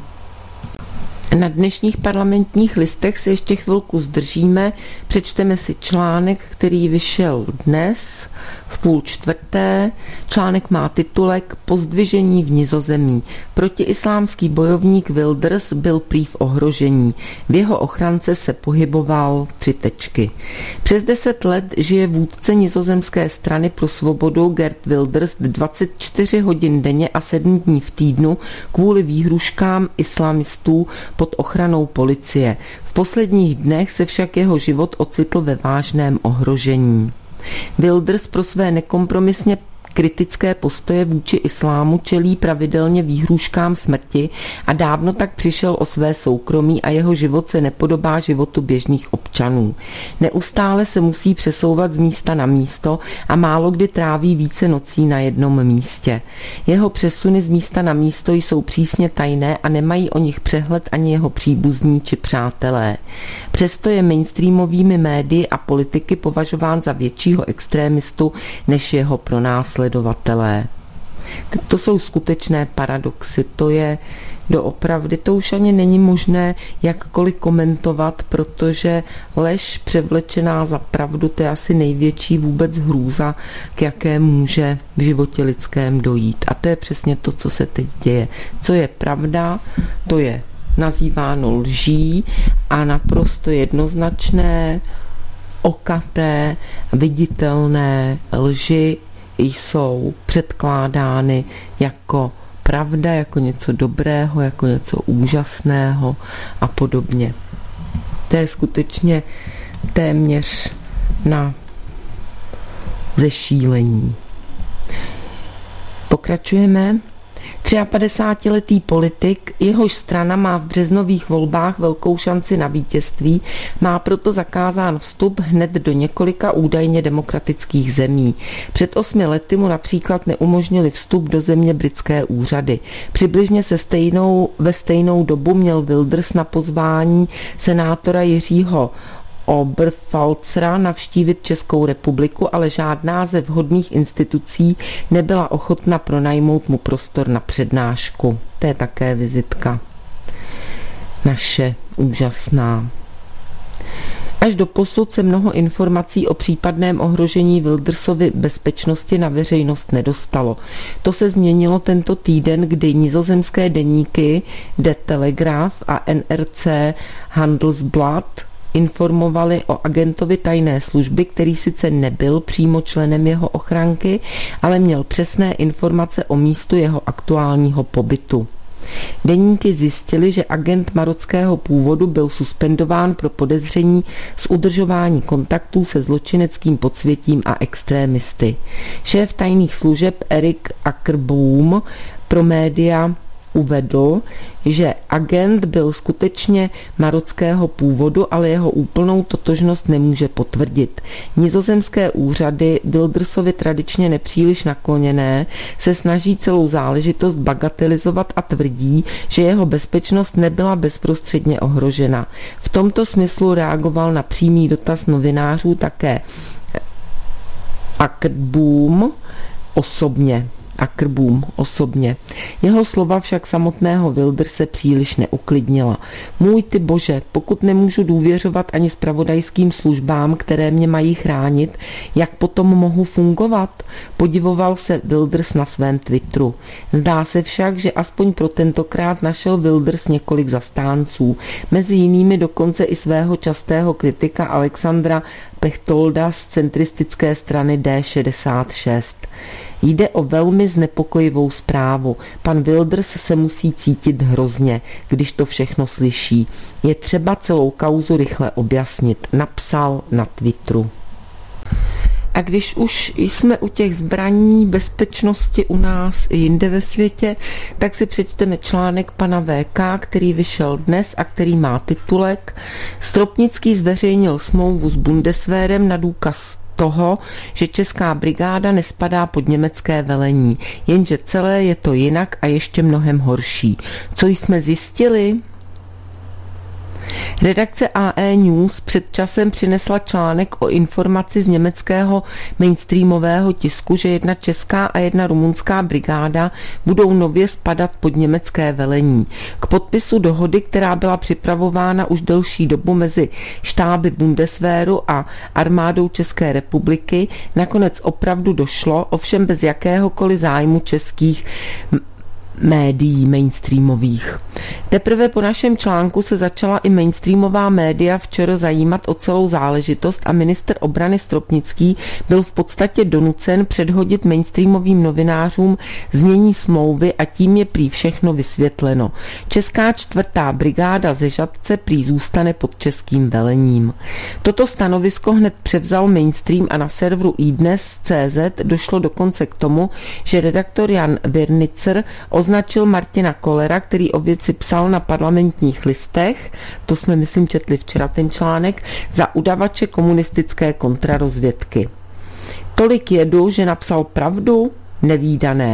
Na dnešních parlamentních listech se ještě chvilku zdržíme, přečteme si článek, který vyšel dnes v 3:30. Článek má titulek Pozdvižení v Nizozemí. Protiislámský bojovník Wilders byl prý v ohrožení. V jeho ochrance se pohyboval 3. Přes 10 let žije vůdce nizozemské strany pro svobodu Geert Wilders 24 hodin denně a 7 dní v týdnu kvůli výhruškám islamistů pod ochranou policie. V posledních dnech se však jeho život ocitl ve vážném ohrožení. Wilders pro své nekompromisně kritické postoje vůči islámu čelí pravidelně výhrůžkám smrti a dávno tak přišel o své soukromí a jeho život se nepodobá životu běžných občanů. Neustále se musí přesouvat z místa na místo a málo kdy tráví více nocí na jednom místě. Jeho přesuny z místa na místo jsou přísně tajné a nemají o nich přehled ani jeho příbuzní či přátelé. Přesto je mainstreamovými médii a politiky považován za většího extrémistu než jeho pronásledovatelé. To jsou skutečné paradoxy, to je doopravdy. To už ani není možné jakkoliv komentovat, protože lež převlečená za pravdu, to je asi největší vůbec hrůza, k jaké může v životě lidském dojít. A to je přesně to, co se teď děje. Co je pravda, to je nazýváno lží a naprosto jednoznačné, okaté, viditelné lži jsou předkládány jako pravda, jako něco dobrého, jako něco úžasného a podobně. To je skutečně téměř na zešílení. Pokračujeme. 53letý politik, jehož strana má v březnových volbách velkou šanci na vítězství, má proto zakázán vstup hned do několika údajně demokratických zemí. Před 8 lety mu například neumožnili vstup do země britské úřady. Přibližně ve stejnou dobu měl Wilders na pozvání senátora Jiřího Oberpfalzera navštívit Českou republiku, ale žádná ze vhodných institucí nebyla ochotna pronajmout mu prostor na přednášku. To je také vizitka naše úžasná. Až doposud se mnoho informací o případném ohrožení Wildersovy bezpečnosti na veřejnost nedostalo. To se změnilo tento týden, kdy nizozemské deníky De Telegraaf a NRC Handelsblad informovali o agentovi tajné služby, který sice nebyl přímo členem jeho ochranky, ale měl přesné informace o místu jeho aktuálního pobytu. Deníky zjistili, že agent marockého původu byl suspendován pro podezření z udržování kontaktů se zločineckým podsvětím a extrémisty. Šéf tajných služeb Erik Ackerboom pro média uvedl, že agent byl skutečně marockého původu, ale jeho úplnou totožnost nemůže potvrdit. Nizozemské úřady, Wildersovi tradičně nepříliš nakloněné, se snaží celou záležitost bagatelizovat a tvrdí, že jeho bezpečnost nebyla bezprostředně ohrožena. V tomto smyslu reagoval na přímý dotaz novinářů také Ackerboom osobně. Jeho slova však samotného Wilderse příliš neuklidnila. Můj ty bože, pokud nemůžu důvěřovat ani zpravodajským službám, které mě mají chránit, jak potom mohu fungovat? Podivoval se Wilders na svém Twitteru. Zdá se však, že aspoň pro tentokrát našel Wilders několik zastánců. Mezi jinými dokonce i svého častého kritika Alexandra Pechtolda z centristické strany D66. Jde o velmi znepokojivou zprávu. Pan Wilders se musí cítit hrozně, když to všechno slyší. Je třeba celou kauzu rychle objasnit, napsal na Twitteru. A když už jsme u těch zbraní bezpečnosti u nás i jinde ve světě, tak si přečteme článek pana VK, který vyšel dnes a který má titulek Stropnický zveřejnil smlouvu s Bundeswehrem na důkaz toho, že česká brigáda nespadá pod německé velení, jenže celé je to jinak a ještě mnohem horší. Co jsme zjistili? Redakce AE News před časem přinesla článek o informaci z německého mainstreamového tisku, že jedna česká a jedna rumunská brigáda budou nově spadat pod německé velení. K podpisu dohody, která byla připravována už delší dobu mezi štáby Bundeswehru a armádou České republiky, nakonec opravdu došlo, ovšem bez jakéhokoliv zájmu českých médií mainstreamových. Teprve po našem článku se začala i mainstreamová média včera zajímat o celou záležitost a ministr obrany Stropnický byl v podstatě donucen předhodit mainstreamovým novinářům znění smlouvy a tím je prý všechno vysvětleno. Česká 4. brigáda ze Žatce prý zůstane pod českým velením. Toto stanovisko hned převzal mainstream a na serveru iDnes.cz došlo dokonce k tomu, že redaktor Jan Wirnitzer označil Martina Kollera, který o věci psal na Parlamentních listech, to jsme myslím četli včera ten článek, za udavače komunistické kontrarozvědky. Tolik jedu, že napsal pravdu? Nevídané. V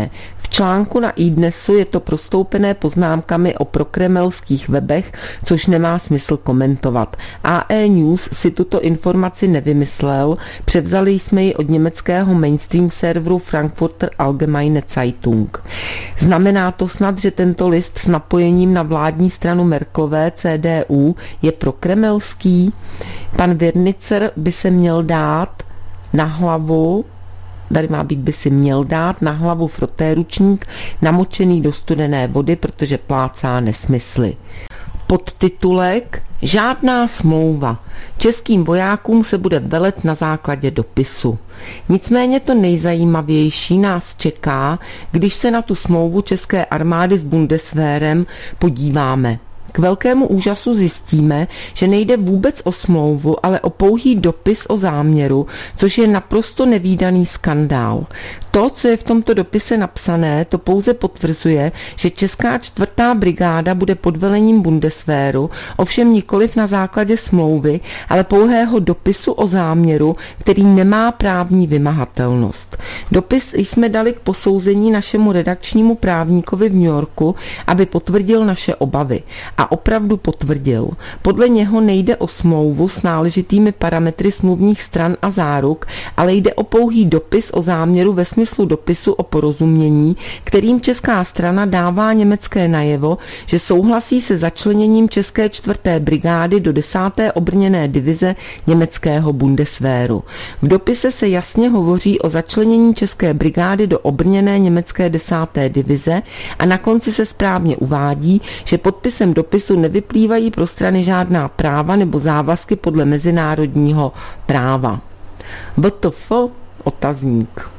V článku na iDnesu je to prostoupené poznámkami o prokremelských webech, což nemá smysl komentovat. AE News si tuto informaci nevymyslel, převzali jsme ji od německého mainstream serveru Frankfurter Allgemeine Zeitung. Znamená to snad, že tento list s napojením na vládní stranu Merkelové CDU je prokremelský? Pan Wirnitzer by se měl dát na hlavu, tady má být, by si měl dát na hlavu frotéručník namočený do studené vody, protože plácá nesmysly. Podtitulek: Žádná smlouva. Českým vojákům se bude velet na základě dopisu. Nicméně to nejzajímavější nás čeká, když se na tu smlouvu české armády s Bundeswehrem podíváme. K velkému úžasu zjistíme, že nejde vůbec o smlouvu, ale o pouhý dopis o záměru, což je naprosto nevídaný skandál. To, co je v tomto dopise napsané, to pouze potvrzuje, že česká 4. brigáda bude pod velením Bundeswehru, ovšem nikoliv na základě smlouvy, ale pouhého dopisu o záměru, který nemá právní vymahatelnost. Dopis jsme dali k posouzení našemu redakčnímu právníkovi v New Yorku, aby potvrdil naše obavy. A opravdu potvrdil. Podle něho nejde o smlouvu s náležitými parametry smluvních stran a záruk, ale jde o pouhý dopis o záměru ve smyslu dopisu o porozumění, kterým česká strana dává německé najevo, že souhlasí se začleněním české 4. brigády do 10. obrněné divize německého Bundeswehru. V dopise se jasně hovoří o začlenění české brigády do obrněné německé 10. divize a na konci se správně uvádí, že podpisem dopisu nevyplývají pro strany žádná práva nebo závazky podle mezinárodního práva. WTF? Otazník.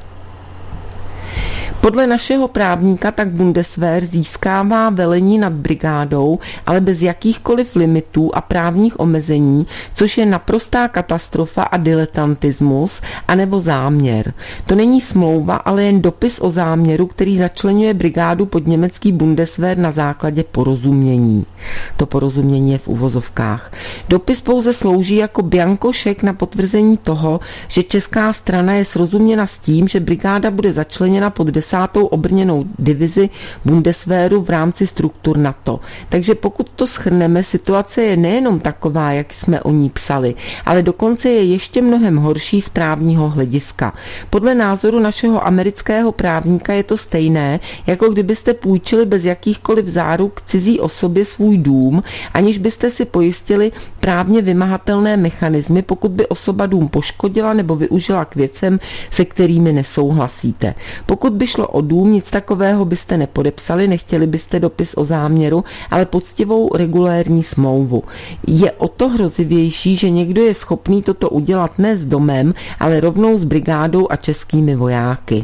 Podle našeho právníka tak Bundeswehr získává velení nad brigádou, ale bez jakýchkoliv limitů a právních omezení, což je naprostá katastrofa a diletantismus, anebo záměr. To není smlouva, ale jen dopis o záměru, který začleňuje brigádu pod německý Bundeswehr na základě porozumění. To porozumění je v uvozovkách. Dopis pouze slouží jako bianko šek na potvrzení toho, že česká strana je srozuměna s tím, že brigáda bude začleněna pod 10. obrněnou divizi Bundeswehru v rámci struktur NATO. Takže pokud to shrneme, situace je nejenom taková, jak jsme o ní psali, ale dokonce je ještě mnohem horší z právního hlediska. Podle názoru našeho amerického právníka je to stejné, jako kdybyste půjčili bez jakýchkoliv záruk cizí osobě svůj dům, aniž byste si pojistili právně vymahatelné mechanismy, pokud by osoba dům poškodila nebo využila k věcem, se kterými nesouhlasíte. Pokud by šlo o dům, nic takového byste nepodepsali, nechtěli byste dopis o záměru, ale poctivou regulérní smlouvu. Je o to hrozivější, že někdo je schopný toto udělat ne s domem, ale rovnou s brigádou a českými vojáky.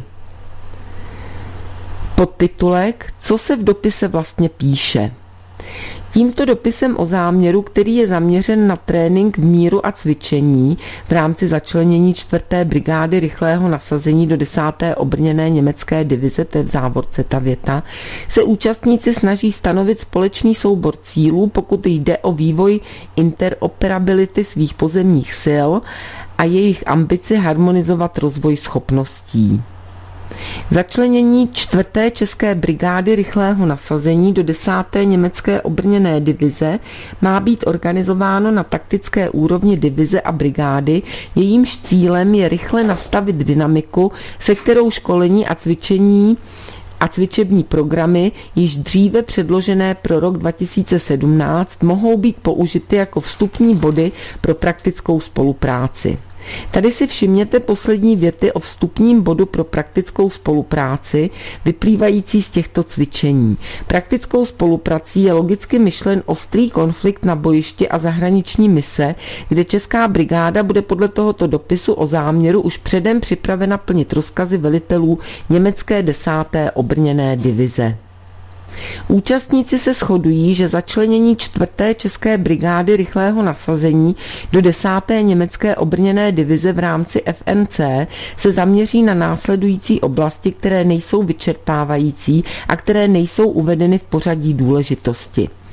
Podtitulek: Co se v dopise vlastně píše? Tímto dopisem o záměru, který je zaměřen na trénink v míru a cvičení v rámci začlenění 4. brigády rychlého nasazení do 10. obrněné německé divize, to je v závorce ta věta, se účastníci snaží stanovit společný soubor cílů, pokud jde o vývoj interoperability svých pozemních sil a jejich ambici harmonizovat rozvoj schopností. Začlenění 4. české brigády rychlého nasazení do 10. německé obrněné divize má být organizováno na taktické úrovni divize a brigády, jejímž cílem je rychle nastavit dynamiku, se kterou školení a cvičení a cvičební programy, již dříve předložené pro rok 2017, mohou být použity jako vstupní body pro praktickou spolupráci. Tady si všimněte poslední věty o vstupním bodu pro praktickou spolupráci vyplývající z těchto cvičení. Praktickou spoluprací je logicky myšlen ostrý konflikt na bojišti a zahraniční mise, kde česká brigáda bude podle tohoto dopisu o záměru už předem připravena plnit rozkazy velitelů německé 10. obrněné divize. Účastníci se shodují, že začlenění 4. české brigády rychlého nasazení do 10. německé obrněné divize v rámci FNC se zaměří na následující oblasti, které nejsou vyčerpávající a které nejsou uvedeny v pořadí důležitosti.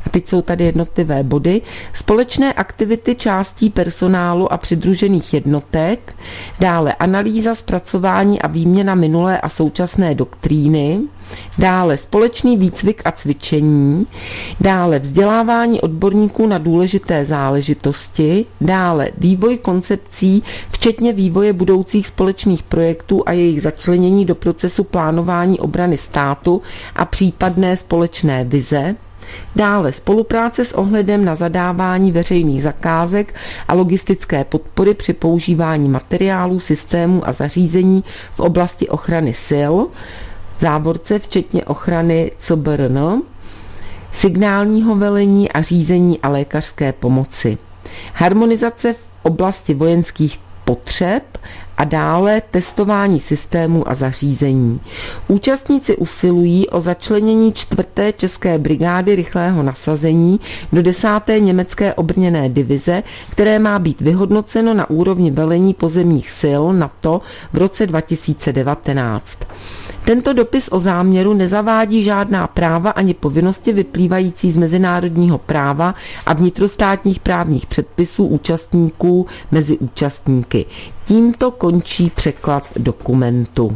A teď jsou tady jednotlivé body. Společné aktivity částí personálu a přidružených jednotek, dále analýza, zpracování a výměna minulé a současné doktríny, dále společný výcvik a cvičení, dále vzdělávání odborníků na důležité záležitosti, dále vývoj koncepcí, včetně vývoje budoucích společných projektů a jejich začlenění do procesu plánování obrany státu a případné společné vize, dále spolupráce s ohledem na zadávání veřejných zakázek a logistické podpory při používání materiálů, systémů a zařízení v oblasti ochrany sil, závorce včetně ochrany CBRN, signálního velení a řízení a lékařské pomoci. Harmonizace v oblasti vojenských potřeb a dále testování systémů a zařízení. Účastníci usilují o začlenění 4. české brigády rychlého nasazení do 10. německé obrněné divize, které má být vyhodnoceno na úrovni velení pozemních sil NATO v roce 2019. Tento dopis o záměru nezavádí žádná práva ani povinnosti vyplývající z mezinárodního práva a vnitrostátních právních předpisů účastníků mezi účastníky. Tímto končí překlad dokumentu.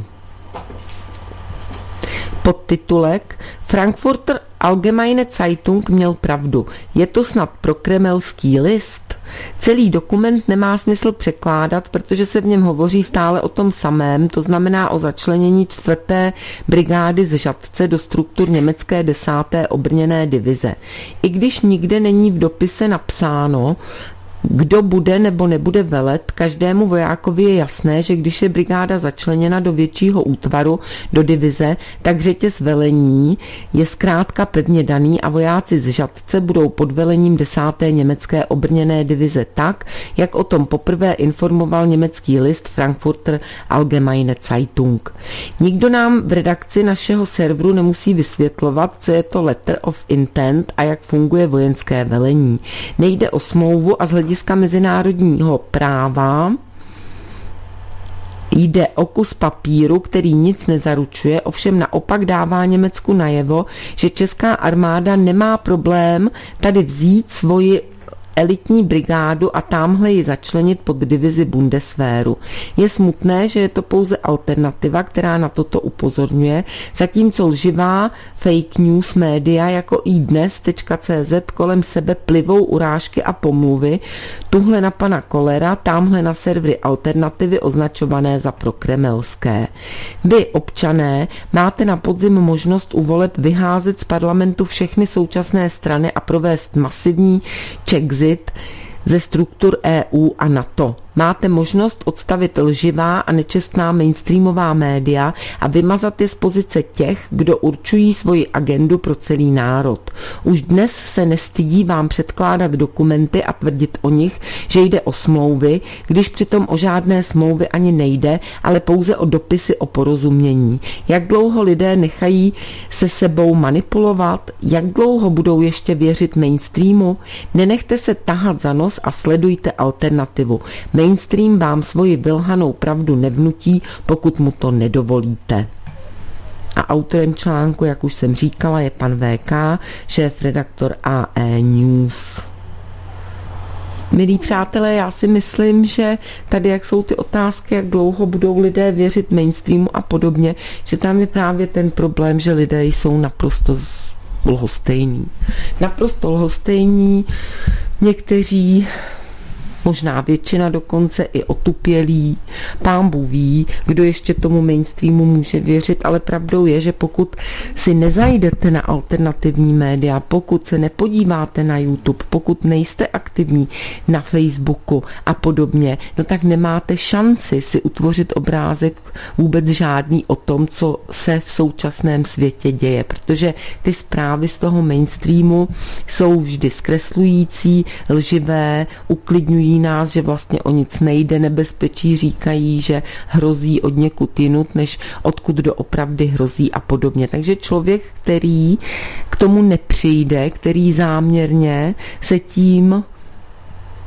Podtitulek Frankfurter Allgemeine Zeitung měl pravdu. Je to snad prokremelský list? Celý dokument nemá smysl překládat, protože se v něm hovoří stále o tom samém, to znamená o začlenění 4. brigády z Žatce do struktur německé 10. obrněné divize. I když nikde není v dopise napsáno, kdo bude nebo nebude velet, každému vojákovi je jasné, že když je brigáda začleněna do většího útvaru, do divize, tak řetěz velení je zkrátka pevně daný a vojáci z Žatce budou pod velením 10. německé obrněné divize tak, jak o tom poprvé informoval německý list Frankfurter Allgemeine Zeitung. Nikdo nám v redakci našeho serveru nemusí vysvětlovat, co je to letter of intent a jak funguje vojenské velení. Nejde o smlouvu a z hlediska mezinárodního práva jde o kus papíru, který nic nezaručuje, ovšem naopak dává Německu najevo, že česká armáda nemá problém tady vzít svoji elitní brigádu a tamhle ji začlenit pod divizi Bundeswehru. Je smutné, že je to pouze alternativa, která na toto upozorňuje, zatímco lživá fake news média jako iDnes.cz kolem sebe plivou urážky a pomluvy, tuhle na pana Kollera, tamhle na servery alternativy označované za prokremelské. Vy, občané, máte na podzim možnost u voleb vyházet z parlamentu všechny současné strany a provést masivní Czexit ze struktur EU a NATO. Máte možnost odstavit lživá a nečestná mainstreamová média a vymazat je z pozice těch, kdo určují svoji agendu pro celý národ. Už dnes se nestydí vám předkládat dokumenty a tvrdit o nich, že jde o smlouvy, když přitom o žádné smlouvy ani nejde, ale pouze o dopisy o porozumění. Jak dlouho lidé nechají se sebou manipulovat? Jak dlouho budou ještě věřit mainstreamu? Nenechte se tahat za nos a sledujte alternativu. Mainstream vám svoji vylhanou pravdu nevnutí, pokud mu to nedovolíte. A autorem článku, jak už jsem říkala, je pan VK, šéf-redaktor AE News. Milí přátelé, já si myslím, že tady, jak jsou ty otázky, jak dlouho budou lidé věřit mainstreamu a podobně, že tam je právě ten problém, že lidé jsou naprosto lhostejní. Naprosto lhostejní, někteří, možná většina dokonce i otupělí. Pán Bůh ví, kdo ještě tomu mainstreamu může věřit, ale pravdou je, že pokud si nezajdete na alternativní média, pokud se nepodíváte na YouTube, pokud nejste aktivní na Facebooku a podobně, no tak nemáte šanci si utvořit obrázek vůbec žádný o tom, co se v současném světě děje, protože ty zprávy z toho mainstreamu jsou vždy zkreslující, lživé, uklidňují nás, že vlastně o nic nejde, nebezpečí říkají, že hrozí od někud jinut, než odkud doopravdy hrozí a podobně. Takže člověk, který k tomu nepřijde, který záměrně se tím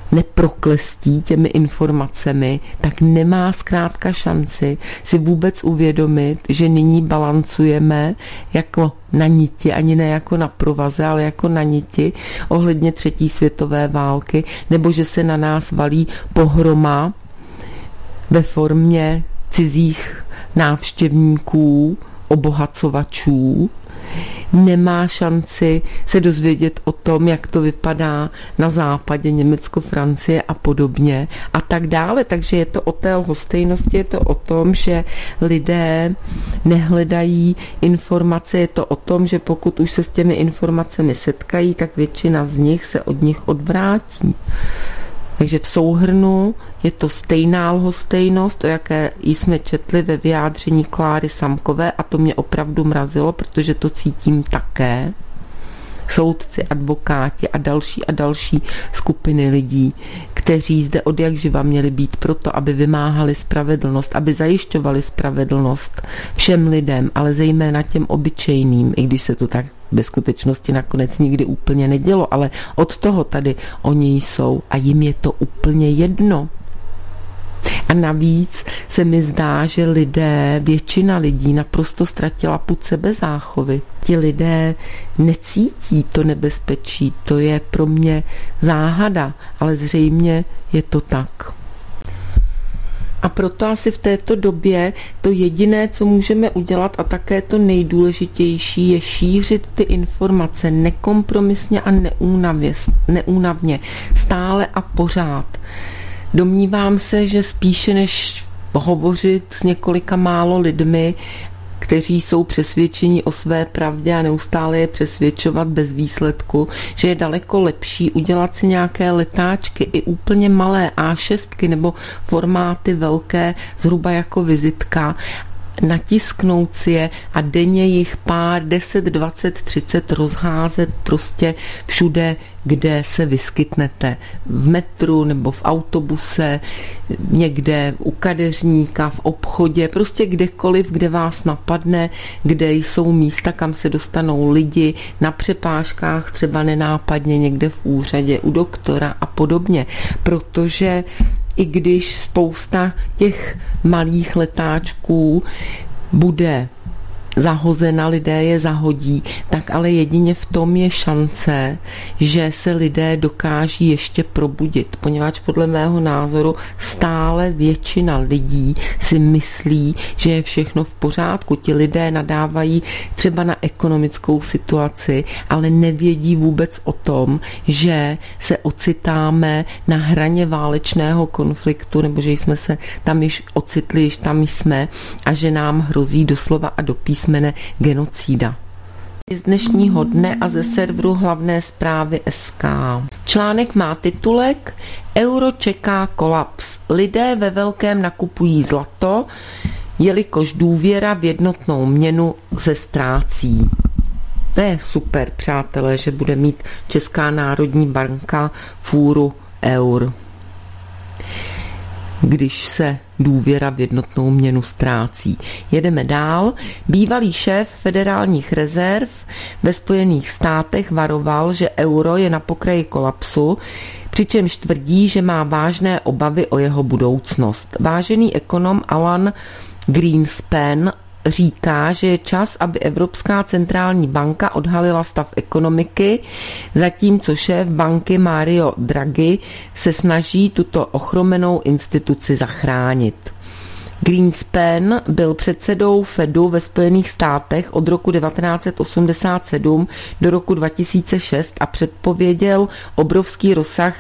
neproklestí těmi informacemi, tak nemá zkrátka šanci si vůbec uvědomit, že nyní balancujeme jako na niti, ani ne jako na provaze, ale jako na niti ohledně 3. světové války, nebo že se na nás valí pohroma ve formě cizích návštěvníků, obohacovačů, nemá šanci se dozvědět o tom, jak to vypadá na západě, Německo, Francie a podobně a tak dále. Takže je to o té lhostejnosti, je to o tom, že lidé nehledají informace, je to o tom, že pokud už se s těmi informacemi setkají, tak většina z nich se od nich odvrátí. Takže v souhrnu je to stejná lhostejnost, o jaké jsme četli ve vyjádření Kláry Samkové a to mě opravdu mrazilo, protože to cítím také. Soudci, advokáti a další skupiny lidí, kteří zde odjakživa měli být proto, aby vymáhali spravedlnost, aby zajišťovali spravedlnost všem lidem, ale zejména těm obyčejným, i když se to tak ve skutečnosti nakonec nikdy úplně nedělo, ale od toho tady oni jsou a jim je to úplně jedno. A navíc se mi zdá, že většina lidí naprosto ztratila pud sebezáchovy. Ti lidé necítí to nebezpečí, to je pro mě záhada, ale zřejmě je to tak. A proto asi v této době to jediné, co můžeme udělat a také to nejdůležitější, je šířit ty informace nekompromisně a neúnavně, stále a pořád. Domnívám se, že spíše než hovořit s několika málo lidmi, kteří jsou přesvědčeni o své pravdě a neustále je přesvědčovat bez výsledku, že je daleko lepší udělat si nějaké letáčky, i úplně malé A6 nebo formáty velké, zhruba jako vizitka, natisknout si je a denně jich pár, 10, 20, 30 rozházet prostě všude, kde se vyskytnete. V metru nebo v autobuse, někde u kadeřníka, v obchodě, prostě kdekoliv, kde vás napadne, kde jsou místa, kam se dostanou lidi, na přepážkách, třeba nenápadně někde v úřadě, u doktora a podobně. Protože i když spousta těch malých letáčků bude zahozena, lidé je zahodí, tak ale jedině v tom je šance, že se lidé dokáží ještě probudit, poněvadž podle mého názoru stále většina lidí si myslí, že je všechno v pořádku. Ti lidé nadávají třeba na ekonomickou situaci, ale nevědí vůbec o tom, že se ocitáme na hraně válečného konfliktu, nebo že jsme se tam již ocitli, již tam jsme a že nám hrozí doslova a do písmene genocída. Z dnešního dne a ze serveru Hlavné zprávy SK. Článek má titulek Euro čeká kolaps. Lidé ve velkém nakupují zlato, jelikož důvěra v jednotnou měnu se ztrácí. To je super, přátelé, že bude mít Česká národní banka fůru eur, když se důvěra v jednotnou měnu ztrácí. Jedeme dál. Bývalý šéf federálních rezerv ve Spojených státech varoval, že euro je na pokraji kolapsu, přičemž tvrdí, že má vážné obavy o jeho budoucnost. Vážený ekonom Alan Greenspan říká, že je čas, aby Evropská centrální banka odhalila stav ekonomiky, zatímco šéf banky Mario Draghi se snaží tuto ochromenou instituci zachránit. Greenspan byl předsedou Fedu ve Spojených státech od roku 1987 do roku 2006 a předpověděl obrovský rozsah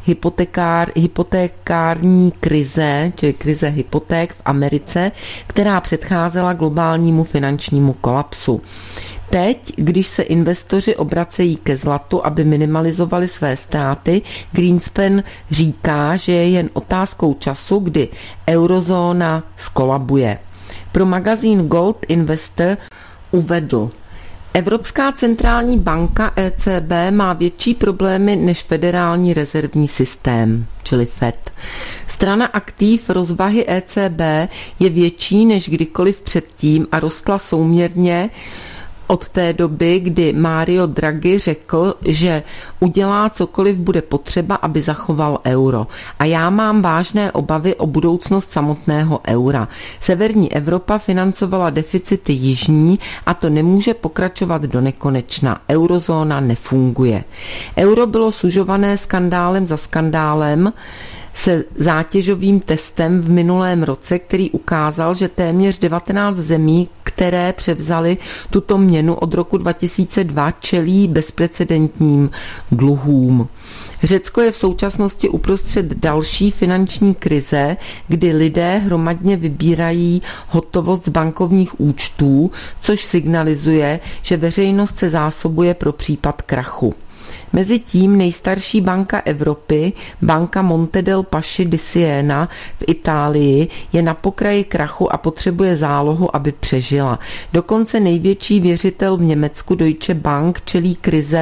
hypotekární krize, čili krize hypoték v Americe, která předcházela globálnímu finančnímu kolapsu. Teď, když se investoři obracejí ke zlatu, aby minimalizovali své ztráty, Greenspan říká, že je jen otázkou času, kdy eurozóna skolabuje. Pro magazín Gold Investor uvedl: Evropská centrální banka ECB má větší problémy než Federální rezervní systém, čili FED. Strana aktiv rozvahy ECB je větší než kdykoliv předtím a rostla souměrně od té doby, kdy Mario Draghi řekl, že udělá cokoliv bude potřeba, aby zachoval euro. A já mám vážné obavy o budoucnost samotného eura. Severní Evropa financovala deficity jižní a to nemůže pokračovat do nekonečna. Eurozóna nefunguje. Euro bylo sužované skandálem za skandálem, se zátěžovým testem v minulém roce, který ukázal, že téměř 19 zemí, které převzaly tuto měnu od roku 2002, čelí bezprecedentním dluhům. Řecko je v současnosti uprostřed další finanční krize, kdy lidé hromadně vybírají hotovost z bankovních účtů, což signalizuje, že veřejnost se zásobuje pro případ krachu. Mezitím nejstarší banka Evropy, banka Monte dei Paschi di Siena v Itálii, je na pokraji krachu a potřebuje zálohu, aby přežila. Dokonce největší věřitel v Německu Deutsche Bank čelí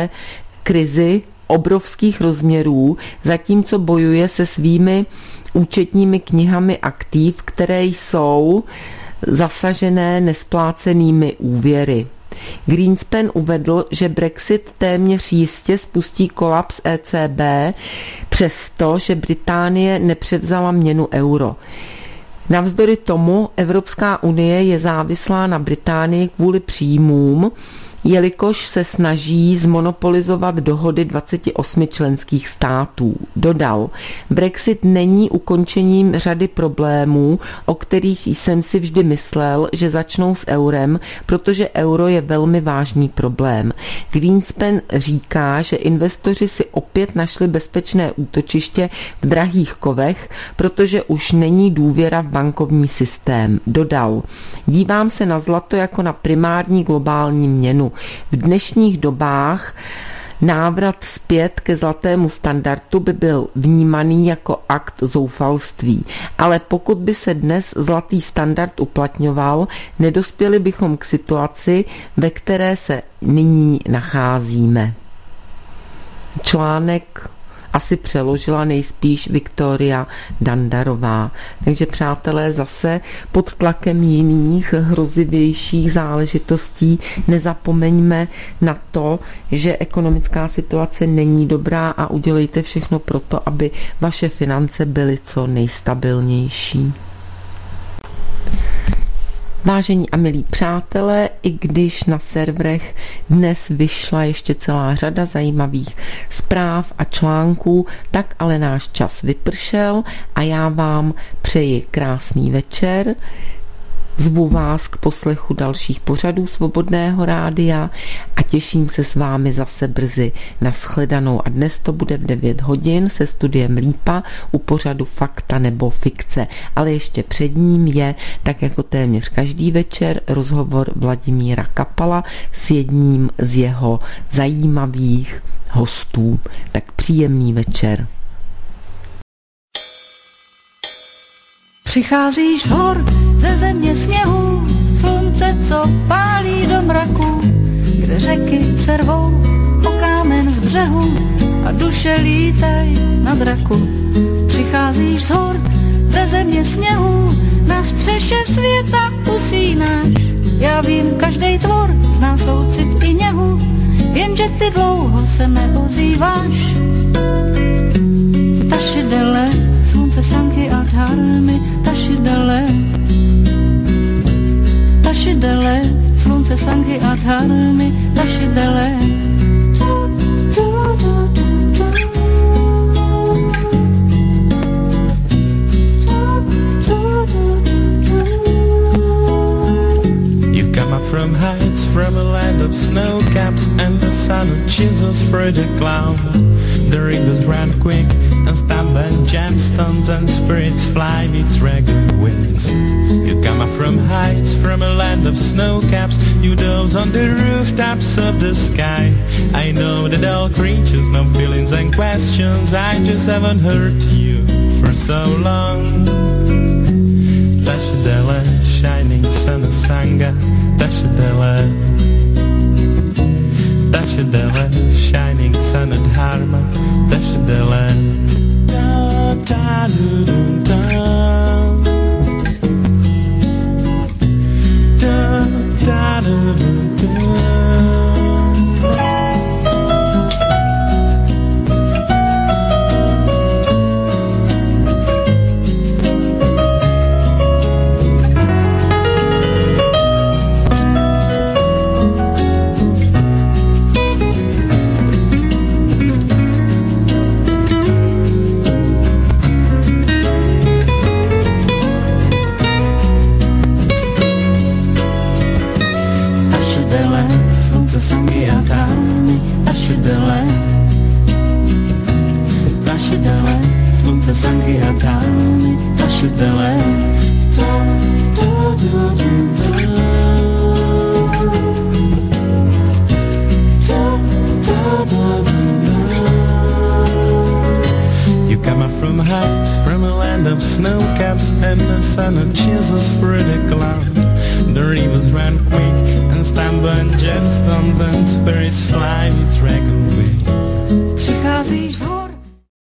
krizi obrovských rozměrů, zatímco bojuje se svými účetními knihami aktiv, které jsou zasažené nesplácenými úvěry. Greenspan uvedl, že Brexit téměř jistě spustí kolaps ECB, přesto, že Británie nepřevzala měnu euro. Navzdory tomu Evropská unie je závislá na Británii kvůli příjmům, jelikož se snaží zmonopolizovat dohody 28 členských států. Dodal, Brexit není ukončením řady problémů, o kterých jsem si vždy myslel, že začnou s eurem, protože euro je velmi vážný problém. Greenspan říká, že investoři si opět našli bezpečné útočiště v drahých kovech, protože už není důvěra v bankovní systém. Dodal, dívám se na zlato jako na primární globální měnu. V dnešních dobách návrat zpět ke zlatému standardu by byl vnímaný jako akt zoufalství. Ale pokud by se dnes zlatý standard uplatňoval, nedospěli bychom k situaci, ve které se nyní nacházíme. Článek asi přeložila nejspíš Viktoria Dandarová. Takže přátelé, zase pod tlakem jiných hrozivějších záležitostí nezapomeňme na to, že ekonomická situace není dobrá a udělejte všechno pro to, aby vaše finance byly co nejstabilnější. Vážení a milí přátelé, i když na serverech dnes vyšla ještě celá řada zajímavých zpráv a článků, tak ale náš čas vypršel a já vám přeji krásný večer. Zvu vás k poslechu dalších pořadů Svobodného rádia a těším se s vámi zase brzy na shledanou. A dnes to bude v 9 hodin se studiem Lípa u pořadu Fakta nebo fikce. Ale ještě před ním je, tak jako téměř každý večer, rozhovor Vladimíra Kapala s jedním z jeho zajímavých hostů. Tak příjemný večer. Přicházíš z hor, ze země sněhu, slunce, co pálí do mraku, kde řeky se rvou o kámen z břehu a duše lítaj na draku. Přicházíš z hor, ze země sněhu, na střeše světa usínáš. Já vím, každej tvor zná soucit i něhu, jenže ty dlouho se neozýváš. Tašidele, slunce sanky a dharmy, tašidele, tašidele, slunce sanky a dharmy, tašidele. You come up from heights, from a land of snow caps, and the sun chisels through the cloud. The rivers run quick and stubborn gemstones and spirits fly with dragon wings. You come up from heights, from a land of snow caps, you doze on the rooftops of the sky. I know that all creatures know feelings and questions, I just haven't heard you for so long. Tashidele, shining sun of Sangha, Tashidele, Tashidele, shining sun of Dharma, Tashidele, da da do do da, da da do do da. Wonderland. You come up from heights, from a land of snow caps, and the sun that chisels through the cloud. The rivers run quick and stumble on gemstones, and spirits fly with dragon wings. Přicházíš z hor